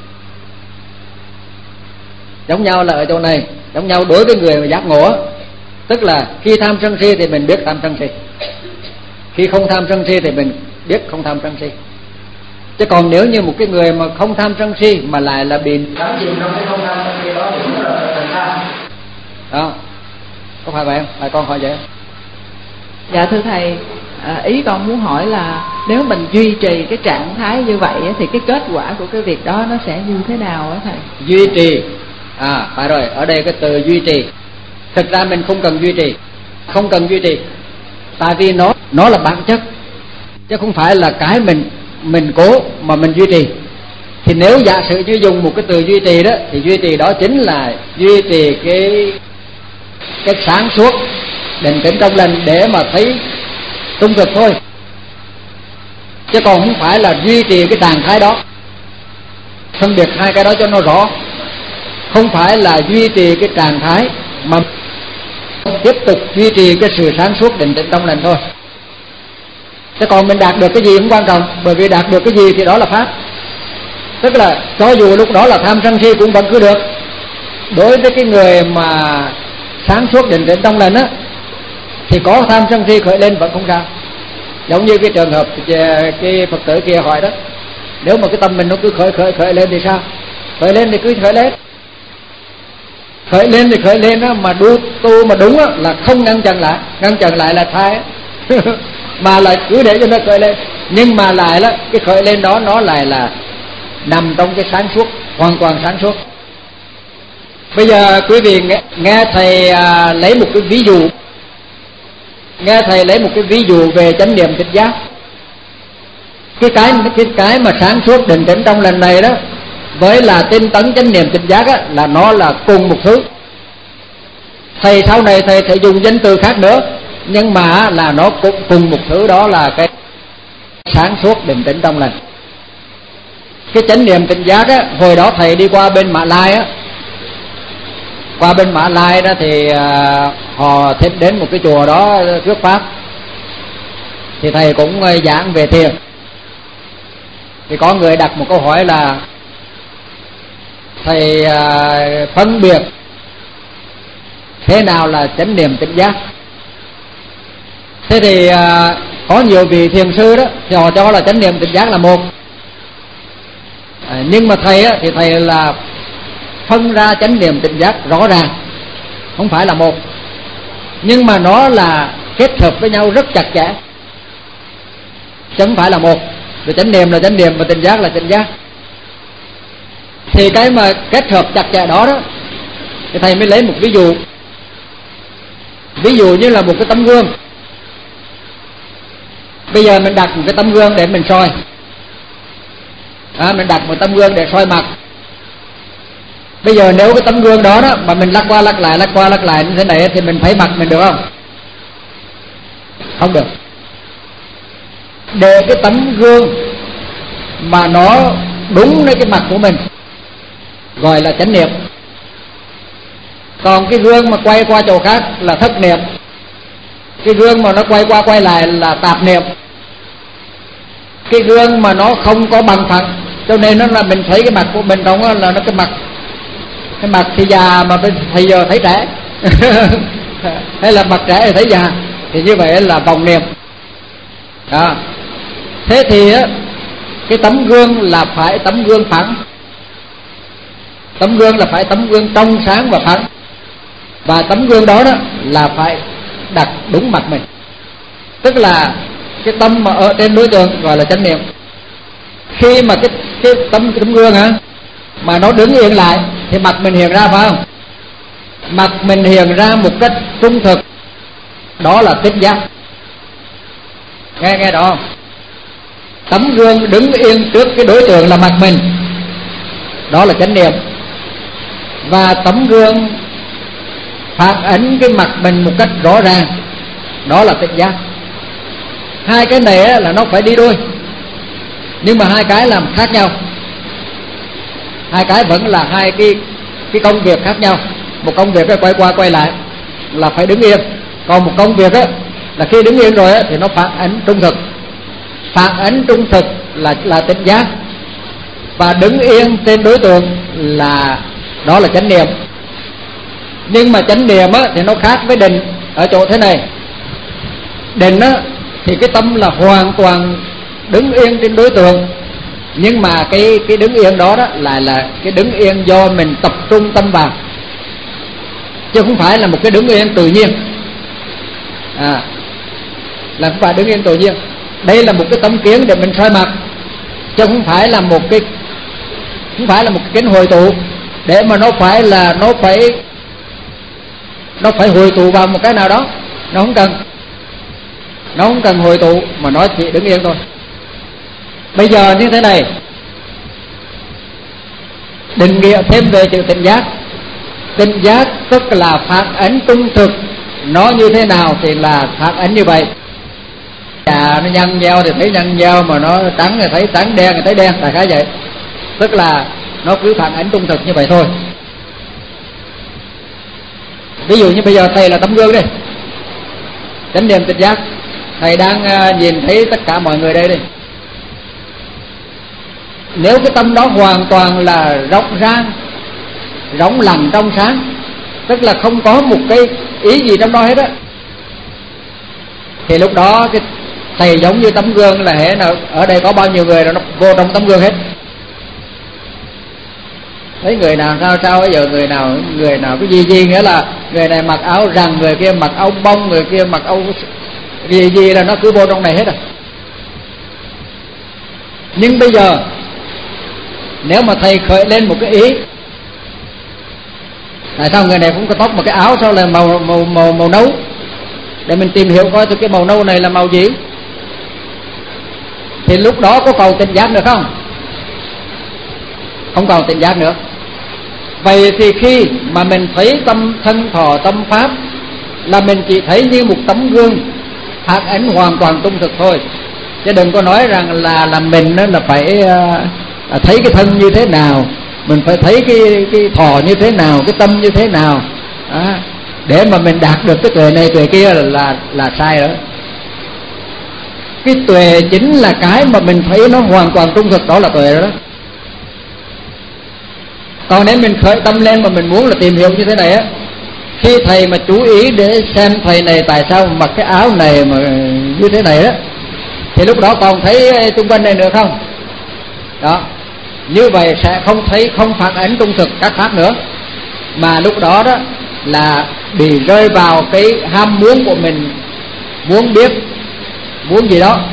Giống nhau là ở chỗ này, giống nhau đối với người mà giác ngộ, tức là khi tham sân si thì mình biết tham sân si, khi không tham sân si thì mình biết không tham sân si. Chứ còn nếu như một cái người mà không tham sân si mà lại là bị đắm chìm trong cái không tham sân si đó thì cũng là thành tham. Đó, có phải vậy không? Phải con hỏi vậy không? Dạ thưa thầy, à, ý con muốn hỏi là nếu mình duy trì cái trạng thái như vậy thì cái kết quả của cái việc đó nó sẽ như thế nào á thầy? Duy trì, à phải rồi, ở đây cái từ duy trì, thực ra mình không cần duy trì, không cần duy trì, tại vì nó nó là bản chất, chứ không phải là cái mình mình cố mà mình duy trì. Thì nếu giả sử như dùng một cái từ duy trì đó, thì duy trì đó chính là duy trì cái cái sáng suốt định tĩnh trong lành để mà thấy trung thực thôi, chứ còn không phải là duy trì cái trạng thái đó. Phân biệt hai cái đó cho nó rõ, không phải là duy trì cái trạng thái mà tiếp tục duy trì cái sự sáng suốt định tĩnh trong lành thôi. Chứ còn mình đạt được cái gì cũng quan trọng, bởi vì đạt được cái gì thì đó là pháp. Tức là cho dù lúc đó là tham sân si cũng vẫn cứ được. Đối với cái người mà sáng suốt định tĩnh trong lành á, thì có tham sân si khởi lên vẫn không sao. Giống như cái trường hợp cái Phật tử kia hỏi đó, nếu mà cái tâm mình nó cứ khởi khởi khởi lên thì sao? Khởi lên thì cứ khởi lên, khởi lên thì khởi lên đó, mà đu tu mà đúng á, là không ngăn chặn lại, ngăn chặn lại là sai mà lại cứ để cho nó khởi lên. Nhưng mà lại là cái khởi lên đó nó lại là nằm trong cái sáng suốt, hoàn toàn sáng suốt. Bây giờ quý vị nghe, nghe thầy à, lấy một cái ví dụ, nghe thầy lấy một cái ví dụ về chánh niệm tỉnh giác. Cái cái cái cái mà sáng suốt định tĩnh trong lần này đó, với là tinh tấn chánh niệm tỉnh giác á, là nó là cùng một thứ. Thầy sau này thầy thầy dùng danh từ khác nữa, nhưng mà là nó cũng cùng một thứ, đó là cái sáng suốt định tĩnh trong lành. Cái chánh niệm tỉnh giác á, hồi đó thầy đi qua bên Mã Lai á, qua bên Mã Lai đó thì à, họ thích đến một cái chùa đó thuyết pháp, thì thầy cũng giảng về thiền. Thì có người đặt một câu hỏi là thầy à, phân biệt thế nào là chánh niệm tỉnh giác. Thế thì à, có nhiều vị thiền sư đó thì họ cho là chánh niệm tỉnh giác là một, à, nhưng mà thầy á, thì thầy là phân ra chánh niệm tỉnh giác rõ ràng, không phải là một. nhưng mà nó là kết hợp với nhau rất chặt chẽ, chứ không phải là một. Rồi chánh niệm là chánh niệm và tỉnh giác là tỉnh giác. Thì cái mà kết hợp chặt chẽ đó đó, thì thầy mới lấy một ví dụ. Ví dụ như là một cái tấm gương. Bây giờ mình đặt một cái tấm gương để mình soi, à, mình đặt một tấm gương để soi mặt. Bây giờ nếu cái tấm gương đó đó mà mình lắc qua lắc lại lắc qua lắc lại như thế này thì mình thấy mặt mình được không? Không được. Để cái tấm gương mà nó đúng với cái mặt của mình gọi là chánh niệm. Còn cái gương mà quay qua chỗ khác là thất niệm. Cái gương mà nó quay qua quay lại là tạp niệm. Cái gương mà nó không có bằng phẳng, cho nên nó là mình thấy cái mặt của mình không là nó cái mặt cái mặt thì già mà bây giờ thấy trẻ hay là mặt trẻ thì thấy già, thì như vậy là vòng niệm đó. Thế thì á, cái tấm gương là phải tấm gương phẳng, tấm gương là phải tấm gương trong sáng và phẳng, và tấm gương đó đó là phải đặt đúng mặt mình. Tức là cái tâm mà ở trên đối tượng gọi là chánh niệm. Khi mà cái cái tấm cái tấm gương hả mà nó đứng yên lại thì mặt mình hiện ra, phải không? Mặt mình hiện ra một cách trung thực, đó là tỉnh giác. Nghe nghe đó không? Tấm gương đứng yên trước cái đối tượng là mặt mình, đó là chánh niệm. Và tấm gương phản ánh cái mặt mình một cách rõ ràng, đó là tỉnh giác. Hai cái này là nó phải đi đôi, nhưng mà hai cái làm khác nhau. Hai cái vẫn là hai cái cái công việc khác nhau. Một công việc là quay qua quay lại là phải đứng yên, còn một công việc á là khi đứng yên rồi á thì nó phản ánh trung thực. Phản ánh trung thực là là tỉnh giác, và đứng yên trên đối tượng là đó là chánh niệm. Nhưng mà chánh niệm á thì nó khác với định ở chỗ thế này. Định á thì cái tâm là hoàn toàn đứng yên trên đối tượng, nhưng mà cái cái đứng yên đó đó lại là cái đứng yên do mình tập trung tâm vào, chứ không phải là một cái đứng yên tự nhiên. À, là không phải đứng yên tự nhiên. Đây là một cái tấm kiến để mình soi mặt, chứ không phải là một cái không phải là một cái kính hội tụ để mà nó phải là nó phải nó phải hội tụ vào một cái nào đó. Nó không cần nó không cần hội tụ, mà nó chỉ đứng yên thôi. Bây giờ như thế này, định nghĩa thêm về chữ tỉnh giác. Tỉnh giác tức là phản ánh trung thực, nó như thế nào thì là phản ánh như vậy. Dạ, nó nhăn nheo thì thấy nhăn nheo, mà nó trắng thì thấy trắng, đen thì thấy đen, đại khái vậy. Tức là nó cứ phản ánh trung thực như vậy thôi. Ví dụ như bây giờ thầy là tấm gương đi, chánh niệm tỉnh giác, thầy đang nhìn thấy tất cả mọi người đây đi. Nếu cái tâm đó hoàn toàn là rộng rang, rỗng lặng trong sáng, tức là không có một cái ý gì trong đó hết á, thì lúc đó cái thầy giống như tấm gương là hệ nào ở đây có bao nhiêu người rồi nó vô trong tấm gương hết. Thấy người nào sao sao bây giờ người nào người nào cái gì gì, nghĩa là người này mặc áo rằng, người kia mặc áo bông, người kia mặc áo gì gì là nó cứ vô trong này hết rồi. Nhưng bây giờ nếu mà thầy khởi lên một cái ý, tại sao người này cũng có tóc mà cái áo sao là màu màu màu màu nâu, để mình tìm hiểu coi cái màu nâu này là màu gì, thì lúc đó có còn tỉnh giác được không? Không còn tỉnh giác nữa. Vậy thì khi mà mình thấy tâm thân thọ tâm pháp là mình chỉ thấy như một tấm gương phản ánh hoàn toàn trung thực thôi, chứ đừng có nói rằng là là mình đó là phải uh, thấy cái thân như thế nào, mình phải thấy cái cái thọ như thế nào, cái tâm như thế nào à, để mà mình đạt được cái tuệ này tuệ kia là là, là sai đó. Cái tuệ chính là cái mà mình thấy nó hoàn toàn trung thực, đó là tuệ đó. Còn nếu mình khởi tâm lên mà mình muốn là tìm hiểu như thế này á, khi thầy mà chú ý để xem thầy này tại sao mặc cái áo này mà như thế này á, thì lúc đó còn thấy xung quanh này nữa không? Đó, như vậy sẽ không thấy, không phản ánh trung thực các pháp nữa, mà lúc đó đó là bị rơi vào cái ham muốn của mình, muốn biết, muốn gì đó,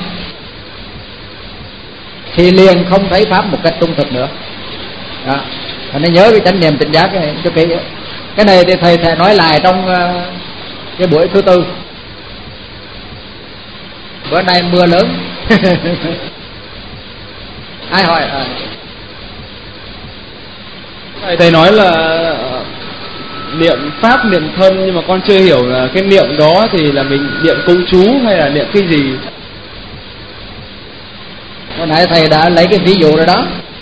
thì liền không thấy pháp một cách trung thực nữa. Đó, nên nhớ cái chánh niệm tỉnh giác cái này cho kỹ. Cái này thì thầy thầy nói lại trong uh, cái buổi thứ tư. Bữa nay mưa lớn. Ai hỏi à? Thầy, thầy nói là niệm pháp, niệm thân, nhưng mà con chưa hiểu là cái niệm đó thì là mình niệm công chú hay là niệm cái gì. Hồi nãy thầy đã lấy cái ví dụ rồi đó.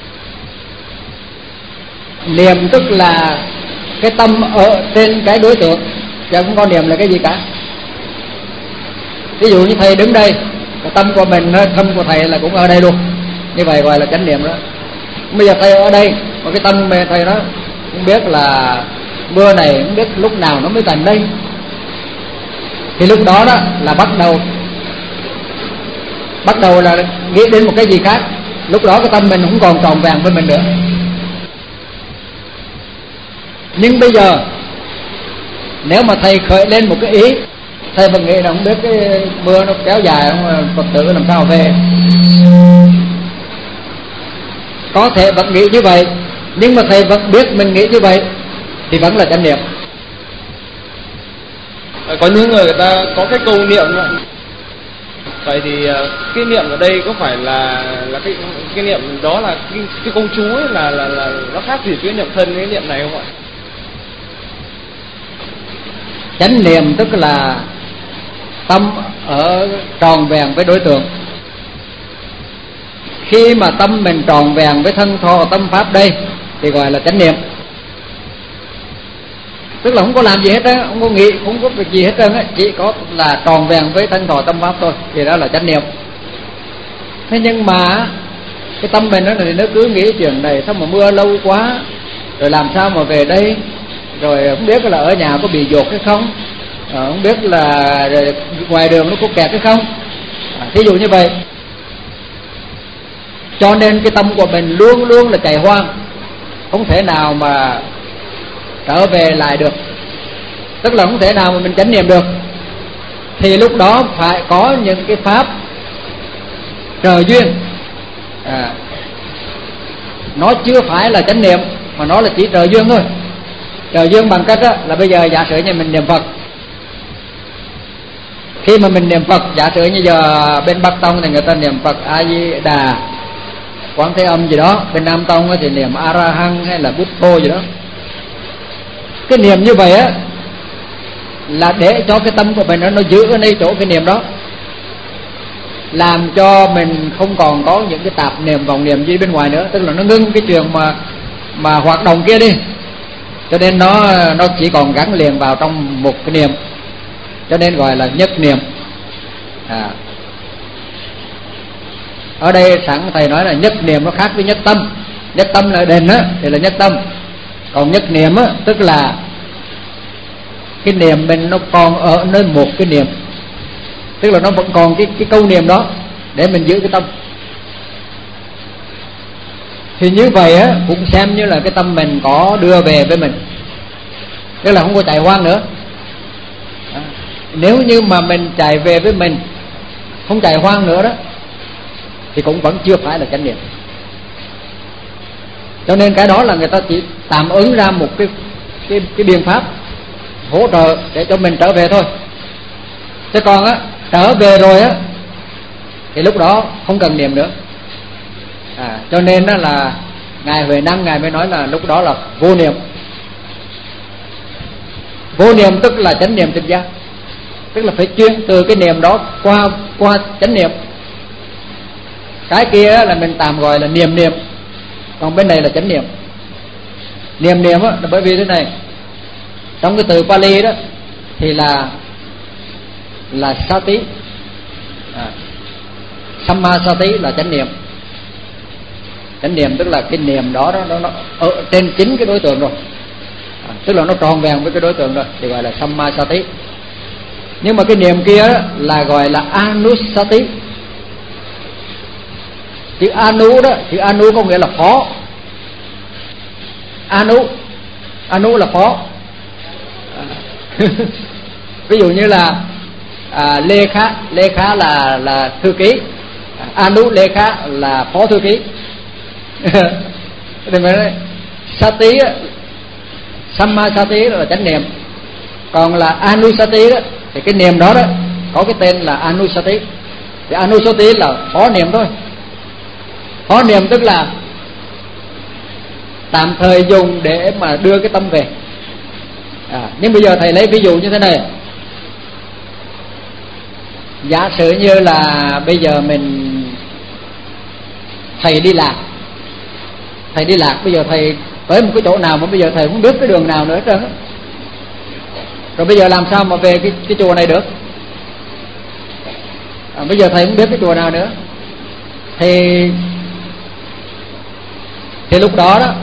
Niệm tức là cái tâm ở trên cái đối tượng, chứ không có niệm là cái gì cả. Ví dụ như thầy đứng đây, cái tâm của mình, tâm của thầy là cũng ở đây luôn, như vậy gọi là chánh niệm đó. Bây giờ thầy ở đây, mà cái tâm thầy đó không biết là mưa này, không biết lúc nào nó mới tạnh đây, thì lúc đó đó là bắt đầu bắt đầu là nghĩ đến một cái gì khác. Lúc đó cái tâm mình không còn tròn vẹn với mình nữa. Nhưng bây giờ nếu mà thầy khởi lên một cái ý, thầy vẫn nghĩ là không biết cái mưa nó kéo dài không, Phật tử làm sao về. Có thể vẫn nghĩ như vậy, nhưng mà thầy vẫn biết mình nghĩ như vậy thì vẫn là chánh niệm. Có những người người ta có cái câu niệm đó. Vậy thì cái niệm ở đây có phải là là cái cái niệm đó là cái, cái công chú ấy là là là nó khác gì cái niệm thân cái niệm này không ạ? Chánh niệm tức là tâm ở tròn vẹn với đối tượng. Khi mà tâm mình tròn vẹn với thân thọ tâm pháp đây thì gọi là chánh niệm. Tức là không có làm gì hết á, không có nghĩ, không có việc gì hết trơn á, chỉ có là tròn vẹn với thân thọ tâm pháp thôi, thì đó là chánh niệm. Thế nhưng mà cái tâm mình đó thì nó cứ nghĩ chuyện này, sao mà mưa lâu quá, rồi làm sao mà về đây, rồi không biết là ở nhà có bị dột hay không, à, không biết là ngoài đường nó có kẹt hay không, à, thí dụ như vậy. Cho nên cái tâm của mình luôn luôn là chạy hoang, không thể nào mà trở về lại được, tức là không thể nào mà mình chánh niệm được. Thì lúc đó phải có những cái pháp trợ duyên, à, nó chưa phải là chánh niệm mà nó là chỉ trợ duyên thôi. Trợ duyên bằng cách đó, là bây giờ giả sử như mình niệm Phật. Khi mà mình niệm Phật, giả sử như giờ bên Bắc Tông thì người ta niệm Phật A Di Đà, Quán Thế Âm gì đó, bên Nam Tông thì niệm A Ra Hăng hay là Bút Thô gì đó. Cái niệm như vậy á là để cho cái tâm của mình nó giữ ở nơi chỗ cái niệm đó, làm cho mình không còn có những cái tạp niệm vọng niệm gì bên ngoài nữa, tức là nó ngưng cái chuyện mà mà hoạt động kia đi, cho nên nó nó chỉ còn gắn liền vào trong một cái niệm, cho nên gọi là nhất niệm. À, ở đây sẵn thầy nói là nhất niệm nó khác với nhất tâm. Nhất tâm là đền á thì là nhất tâm, còn nhất niệm á tức là cái niệm mình nó còn ở nơi một cái niệm, tức là nó vẫn còn cái cái câu niệm đó để mình giữ cái tâm. Thì như vậy á cũng xem như là cái tâm mình có đưa về với mình, tức là không có chạy hoang nữa. À, nếu như mà mình chạy về với mình, không chạy hoang nữa đó, thì cũng vẫn chưa phải là chánh niệm. Cho nên cái đó là người ta chỉ tạm ứng ra một cái cái cái biện pháp hỗ trợ để cho mình trở về thôi. Chứ còn á trở về rồi á thì lúc đó không cần niệm nữa. À, cho nên đó là ngài Huệ Năng ngài mới nói là lúc đó là vô niệm. Vô niệm tức là chánh niệm tỉnh giác, tức là phải chuyên từ cái niệm đó qua qua chánh niệm. Cái kia là mình tạm gọi là niệm niệm, còn bên này là chánh niệm. Niệm niệm á là bởi vì thế này, trong cái từ Pali đó thì là là sati, à, sammasati là chánh niệm. Chánh niệm tức là cái niệm đó nó, nó ở trên chính cái đối tượng rồi, à, tức là nó tròn vẹn với cái đối tượng rồi thì gọi là sammasati. Nhưng mà cái niệm kia đó là gọi là anusati. Chữ anu đó, chữ anu có nghĩa là phó. Anu, anu là phó, Ví dụ như là à, Lê Khá, Lê Khá là là thư ký, Anu Lê Khá là phó thư ký. Thì mới nói Sati, Sammasati là chánh niệm, còn là Anusati đó thì cái niệm đó đó có cái tên là Anusati. Thì Anusati là phó niệm thôi. Phó niệm tức là tạm thời dùng để mà đưa cái tâm về. À, nhưng bây giờ thầy lấy ví dụ như thế này. Giả sử như là bây giờ mình thầy đi lạc, thầy đi lạc bây giờ thầy tới một cái chỗ nào mà bây giờ thầy không biết cái đường nào nữa hết trơn á. Rồi bây giờ làm sao mà về cái cái chùa này được? À, bây giờ thầy không biết cái chùa nào nữa, thì thì lúc đó đó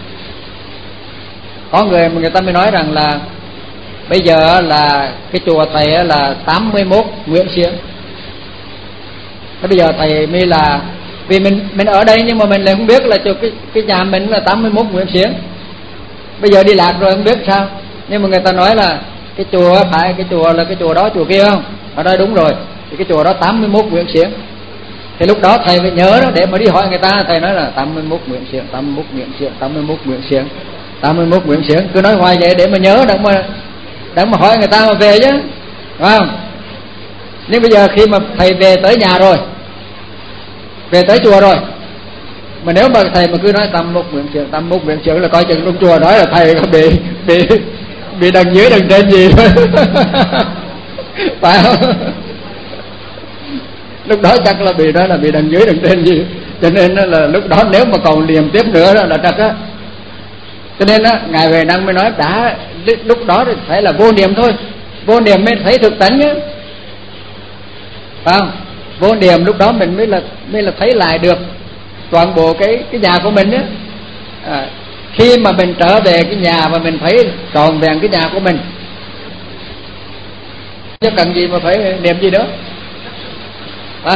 có người mà người ta mới nói rằng là bây giờ là cái chùa thầy là tám mươi mốt Nguyễn Xiển. Thế bây giờ thầy mới là vì mình mình ở đây nhưng mà mình lại không biết là cái cái nhà mình là tám mươi mốt Nguyễn Xiển. Bây giờ đi lạc rồi không biết sao, nhưng mà người ta nói là cái chùa phải cái chùa là cái chùa đó chùa kia không? Ở đây đúng rồi, thì cái chùa đó tám mươi mốt Nguyễn Xiển. Thì lúc đó thầy phải nhớ đó để mà đi hỏi người ta. Thầy nói là tám mươi mốt Nguyễn Xiển, tám mươi mốt Nguyễn Xiển, tám mươi mốt Nguyễn Xiển, tám mươi mốt Nguyễn Xiển, cứ nói hoài vậy để mà nhớ, để mà để mà hỏi người ta mà về chứ, đúng không? Nhưng bây giờ khi mà thầy về tới nhà rồi, về tới chùa rồi, mà nếu mà thầy mà cứ nói tám mươi mốt Nguyễn Xiển, tám mươi mốt Nguyễn Xiển là coi chừng trong chùa nói là thầy có bị bị bị đằng dưới đằng trên gì phải không? Lúc đó chắc là bị đó là bị đằng dưới đằng trên gì, cho nên là lúc đó nếu mà còn niệm tiếp nữa đó là chắc á. Cho nên á ngài Huệ Năng mới nói đã lúc đó thì phải là vô niệm thôi, vô niệm mới thấy thực tánh á, phải không? Vô niệm lúc đó mình mới là mới là thấy lại được toàn bộ cái cái nhà của mình á. À, khi mà mình trở về cái nhà và mình thấy tròn vẹn cái nhà của mình, chứ cần gì mà phải niệm gì nữa. À.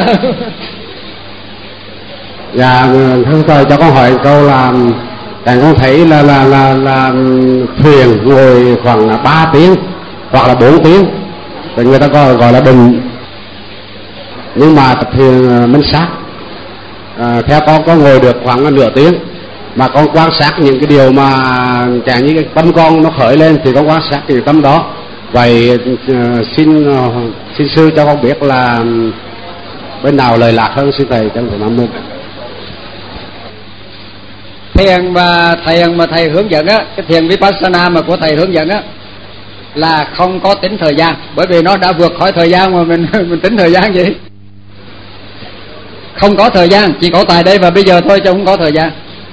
Dạ thưa thầy, cho con hỏi câu là tại con thấy là là là là thuyền ngồi khoảng ba tiếng hoặc là bốn tiếng, thì người ta gọi gọi là bình, nhưng mà thuyền minh sát à, theo con có ngồi được khoảng nửa tiếng, mà con quan sát những cái điều mà chẳng như cái tâm con nó khởi lên thì con quan sát cái tâm đó. Vậy uh, xin uh, xin sư cho con biết là bên nào lời lạc hơn, xin thầy trong Nam Mô. Thiền mà thiền mà thầy hướng dẫn á, cái thiền Vipassana mà của thầy hướng dẫn á là không có tính thời gian, bởi vì nó đã vượt khỏi thời gian mà mình mình tính thời gian gì? Không có thời gian, chỉ có tại đây và bây giờ thôi chứ không có thời gian.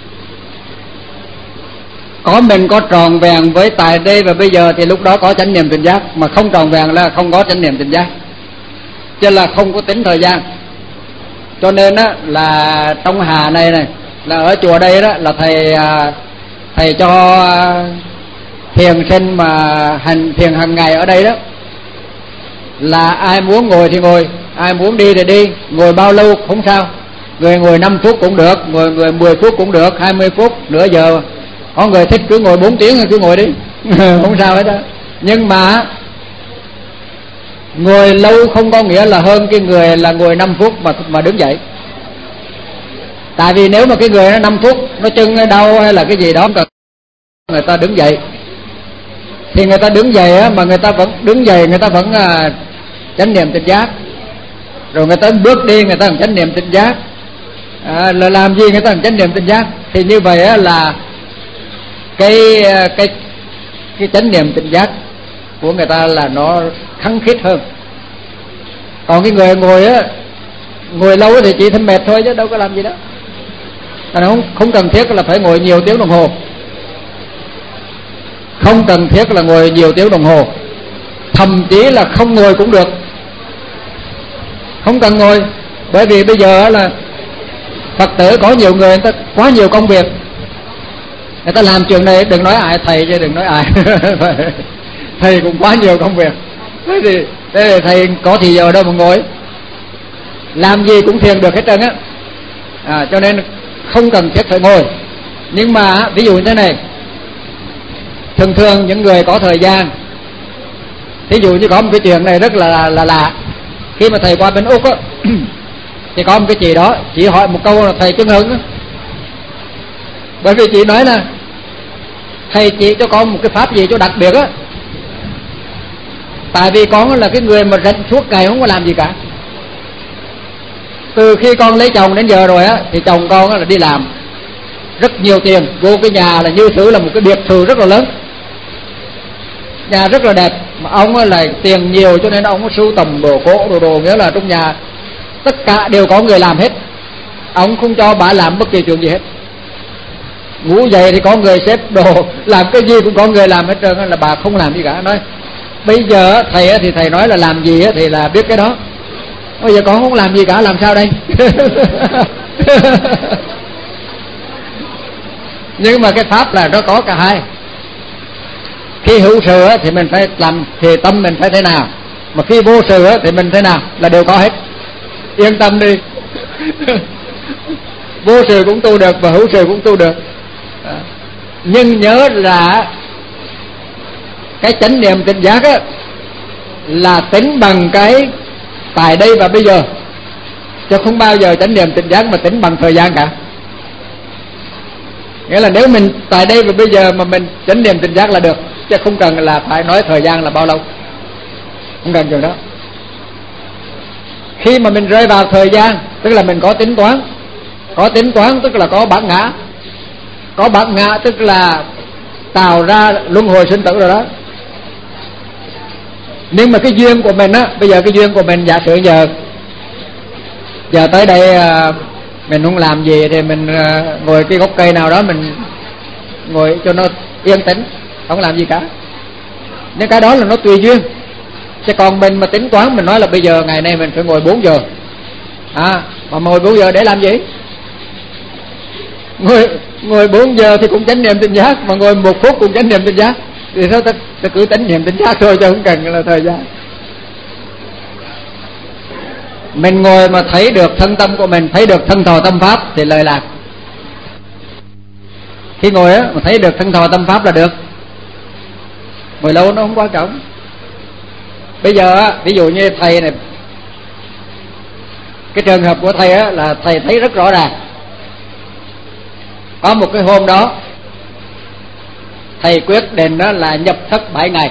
Có mình có tròn vẹn với tại đây và bây giờ thì lúc đó có chánh niệm tỉnh giác, mà không tròn vẹn là không có chánh niệm tỉnh giác, chứ là không có tính thời gian. Cho nên á là trong Hà này này là ở chùa đây đó là thầy thầy cho thiền sinh mà hành thiền hàng ngày ở đây đó, là ai muốn ngồi thì ngồi, ai muốn đi thì đi, ngồi bao lâu không sao, người ngồi năm phút cũng được, người người mười phút cũng được, hai mươi phút, nửa giờ. Có người thích cứ ngồi bốn tiếng thì cứ ngồi đi không sao hết đó. Nhưng mà ngồi lâu không có nghĩa là hơn cái người là ngồi năm phút mà mà đứng dậy. Tại vì nếu mà cái người nó năm phút nó chân nó đau hay là cái gì đó, người ta đứng dậy thì người ta đứng dậy á, mà người ta vẫn đứng dậy, người ta vẫn à, chánh niệm tỉnh giác. Rồi người ta bước đi, người ta còn chánh niệm tỉnh giác. À, là làm gì người ta còn chánh niệm tỉnh giác. Thì như vậy á là cái cái cái chánh niệm tỉnh giác của người ta là nó khăng khít hơn. Còn cái người ngồi á, ngồi lâu thì chỉ thấy mệt thôi chứ đâu có làm gì đó. Không không cần thiết là phải ngồi nhiều tiếng đồng hồ, không cần thiết là ngồi nhiều tiếng đồng hồ, thậm chí là không ngồi cũng được, không cần ngồi. Bởi vì bây giờ là Phật tử có nhiều người, người ta quá nhiều công việc, người ta làm chuyện này đừng nói ai thầy chứ đừng nói ai thầy cũng quá nhiều công việc. Thế thì, thế thì thầy có thì giờ đâu mà ngồi, làm gì cũng thiền được hết trơn á. À, cho nên không cần thiết phải ngồi. Nhưng mà ví dụ như thế này, thường thường những người có thời gian Thí dụ như có một cái chuyện này rất là là lạ. Khi mà thầy qua bên Úc á, thì có một cái chị đó, chị hỏi một câu là thầy chưng hứng á. Bởi vì chị nói là thầy chỉ cho con một cái pháp gì cho đặc biệt á. Tại vì con là cái người mà rảnh suốt ngày không có làm gì cả. Từ khi con lấy chồng đến giờ rồi á, thì chồng con là đi làm rất nhiều tiền, vô cái nhà là như thứ là một cái biệt thự rất là lớn, nhà rất là đẹp, mà ông là tiền nhiều cho nên ông sưu tầm đồ cổ đồ đồ, nghĩa là trong nhà tất cả đều có người làm hết. Ông không cho bà làm bất kỳ chuyện gì hết. Ngủ dậy thì có người xếp đồ, làm cái gì cũng có người làm hết trơn, là bà không làm gì cả. Nói bây giờ thầy thì thầy nói là làm gì thì là biết cái đó. Bây giờ con không làm gì cả, làm sao đây? Nhưng mà cái pháp là nó có cả hai. Khi hữu sự thì mình phải làm, thì tâm mình phải thế nào, mà khi vô sự thì mình thế nào, là đều có hết. Yên tâm đi. Vô sự cũng tu được và hữu sự cũng tu được. Nhưng nhớ là cái chánh niệm tỉnh giác á, là tính bằng cái tại đây và bây giờ, chứ không bao giờ chánh niệm tỉnh giác mà tính bằng thời gian cả. Nghĩa là nếu mình tại đây và bây giờ mà mình chánh niệm tỉnh giác là được, chứ không cần là phải nói thời gian là bao lâu, không cần chuyện đó. Khi mà mình rơi vào thời gian, tức là mình có tính toán. Có tính toán tức là có bản ngã. Có bản ngã tức là tạo ra luân hồi sinh tử rồi đó. Nhưng mà cái duyên của mình á, bây giờ cái duyên của mình giả sử giờ Giờ tới đây mình không làm gì thì mình ngồi cái gốc cây nào đó, mình ngồi cho nó yên tĩnh, không làm gì cả. Nhưng cái đó là nó tùy duyên. Chứ còn mình mà tính toán, mình nói là bây giờ ngày nay mình phải ngồi bốn giờ, à, mà ngồi bốn giờ để làm gì? Ngồi ngồi bốn giờ thì cũng chánh niệm tỉnh giác, mà ngồi một phút cũng chánh niệm tỉnh giác. Thì sao ta, ta cứ chánh niệm tỉnh giác thôi, chứ không cần là thời gian. Mình ngồi mà thấy được thân tâm của mình, thấy được thân thọ tâm pháp thì lời lạc. Khi ngồi á mà thấy được thân thọ tâm pháp là được. Ngồi lâu nó không quan trọng. Bây giờ á, ví dụ như thầy này, cái trường hợp của thầy á là thầy thấy rất rõ ràng. Có một cái hôm đó thầy quyết định đó là nhập thất bảy ngày.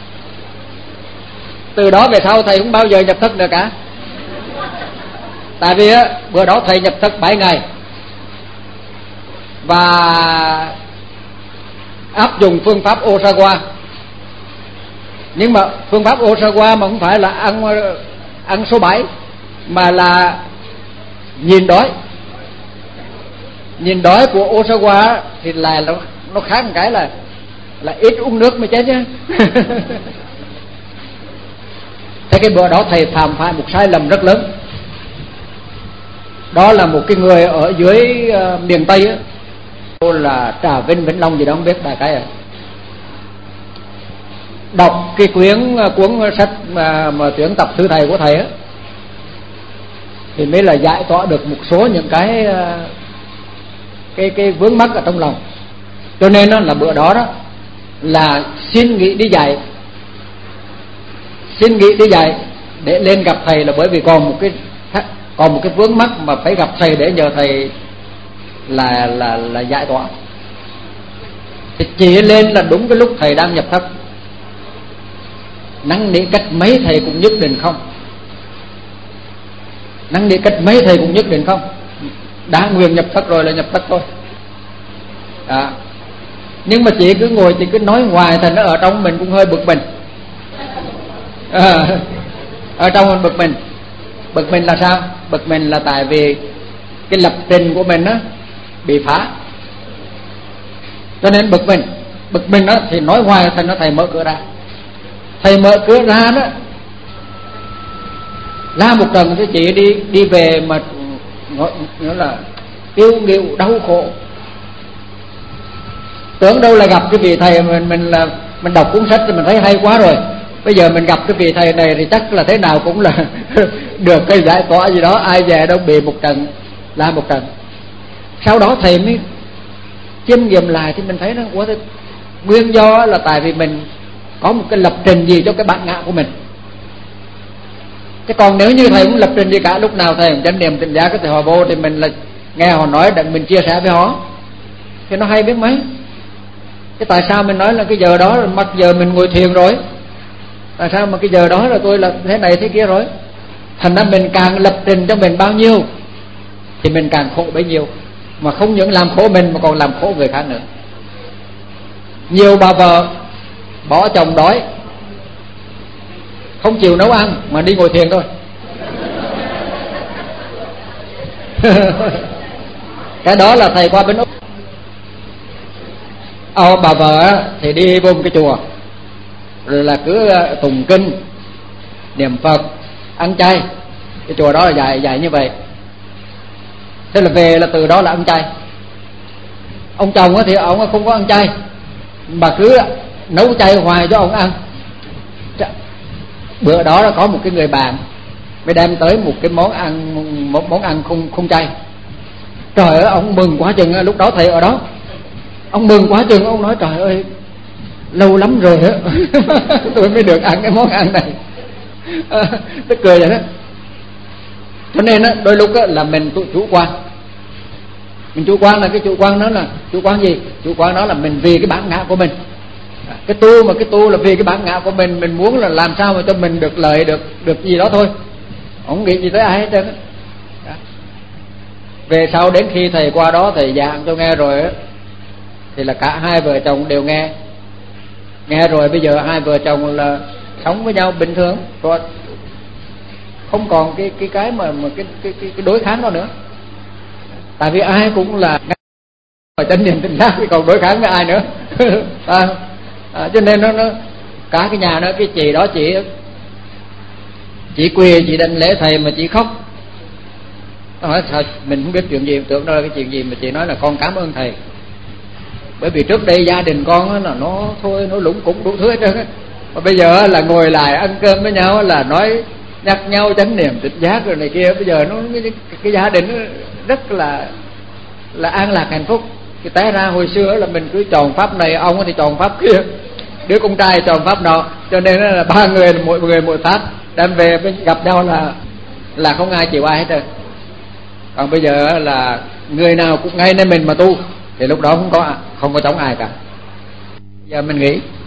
Từ đó về sau thầy không bao giờ nhập thất nữa cả. Tại vì á, bữa đó thầy nhập thất bảy ngày và áp dụng phương pháp Osawa. Nhưng mà phương pháp Osawa mà không phải là ăn ăn số bảy, mà là nhìn đói. Nhìn đói của Osawa thì là nó, nó khác một cái là là ít uống nước mới chết nhá. Thế cái bữa đó thầy phạm phải một sai lầm rất lớn. Đó là một cái người ở dưới uh, miền Tây á, là Trà Vinh, Vĩnh Long gì đó không biết, đại cái à. Đọc cái quyển cuốn sách mà, mà tuyển tập thư thầy của thầy á, thì mới là giải tỏa được một số những cái cái cái vướng mắc ở trong lòng. Cho nên đó là bữa đó đó là xin nghỉ đi dạy, xin nghỉ đi dạy để lên gặp thầy, là bởi vì còn một cái còn một cái vướng mắc mà phải gặp thầy để nhờ thầy là là là giải tỏa. Thì chỉ lên là đúng cái lúc thầy đang nhập thất. Năn nỉ cách mấy thầy cũng nhất định không. Năn nỉ cách mấy thầy cũng nhất định không. Đã nguyện nhập thất rồi là nhập thất thôi. À. Nhưng mà chị cứ ngồi, chị cứ nói ngoài, thành nó ở trong mình cũng hơi bực mình. À, ở trong mình bực mình. Bực mình là sao? Bực mình là tại vì cái lập trình của mình á bị phá, cho nên bực mình. Bực mình đó thì nói ngoài, thành nó thầy mở cửa ra. Thầy mở cửa ra đó, la một trận thì chị đi đi về mà nữa là tiêu nghỉu đau khổ. Tưởng đâu là gặp cái vị thầy mình mình là mình đọc cuốn sách thì mình thấy hay quá rồi. Bây giờ mình gặp cái vị thầy này thì chắc là thế nào cũng là được cái giải tỏa gì đó. Ai về đâu bị một trận, la một trận. Sau đó thầy mới chiêm nghiệm lại thì mình thấy nó quá, nguyên do là tại vì mình có một cái lập trình gì cho cái bản ngã của mình. Chứ còn nếu như thầy cũng lập trình gì cả, lúc nào thầy cũng chánh niệm tỉnh giác, thì họ vô thì mình là nghe họ nói để mình chia sẻ với họ thì nó hay biết mấy. Cái tại sao mình nói là cái giờ đó mặc giờ mình ngồi thiền rồi, tại sao mà cái giờ đó là tôi là thế này thế kia rồi. Thành ra mình càng lập trình cho mình bao nhiêu thì mình càng khổ bấy nhiêu, mà không những làm khổ mình mà còn làm khổ người khác nữa. Nhiều bà vợ bỏ chồng đói, không chịu nấu ăn mà đi ngồi thiền thôi. Cái đó là thầy qua bên Úc. Ờ, bà vợ thì đi vô một cái chùa rồi là cứ tụng kinh, niệm Phật, ăn chay. Cái chùa đó là dạy dạy như vậy. Thế là về là từ đó là ăn chay. Ông chồng thì ông không có ăn chay, bà cứ nấu chay hoài cho ông ăn. Bữa đó là có một cái người bạn mới đem tới một cái món ăn, một món ăn không không chay. Trời ơi, ông mừng quá chừng. Lúc đó thầy ở đó, ông mừng quá chừng, ông nói trời ơi lâu lắm rồi á tôi mới được ăn cái món ăn này. À, tức cười vậy đó. Cho nên á, đôi lúc á, là mình chủ quan. Mình chủ quan là cái chủ quan đó là chủ quan gì? Chủ quan đó là mình vì cái bản ngã của mình. À, cái tu mà cái tu là vì cái bản ngã của mình, mình muốn là làm sao mà cho mình được lợi, được được gì đó thôi, không nghĩ gì tới ai hết trơn á. Về sau đến khi thầy qua đó thầy giảng cho nghe rồi á, thì là cả hai vợ chồng đều nghe nghe rồi bây giờ hai vợ chồng là sống với nhau bình thường rồi, không còn cái cái cái mà mà cái cái cái, cái đối kháng đó nữa. Tại vì ai cũng là ở chánh niệm tỉnh giác thì còn đối kháng với ai nữa. À, à, cho nên nó nó cả cái nhà đó, cái chị đó chị chị quỳ, chị đảnh lễ thầy mà chị khóc. Nó hỏi sao mình không biết chuyện gì, tưởng đó là cái chuyện gì mà chị nói là con cảm ơn thầy. Bởi vì trước đây gia đình con là nó thôi, nó lủng củng đủ thứ hết trơn á. Mà bây giờ là ngồi lại ăn cơm với nhau là nói nhắc nhau chánh niệm tỉnh giác rồi này kia. Bây giờ nó cái, cái gia đình nó rất là là an lạc hạnh phúc. Cái té ra hồi xưa là mình cứ chọn pháp này, ông thì chọn pháp kia, đứa con trai chọn pháp nọ, cho nên là ba người mỗi người mỗi pháp, đem về gặp nhau là là không ai chịu ai hết trơn. Còn bây giờ là người nào cũng ngay nơi mình mà tu thì lúc đó không có không có chống ai cả. Giờ mình nghĩ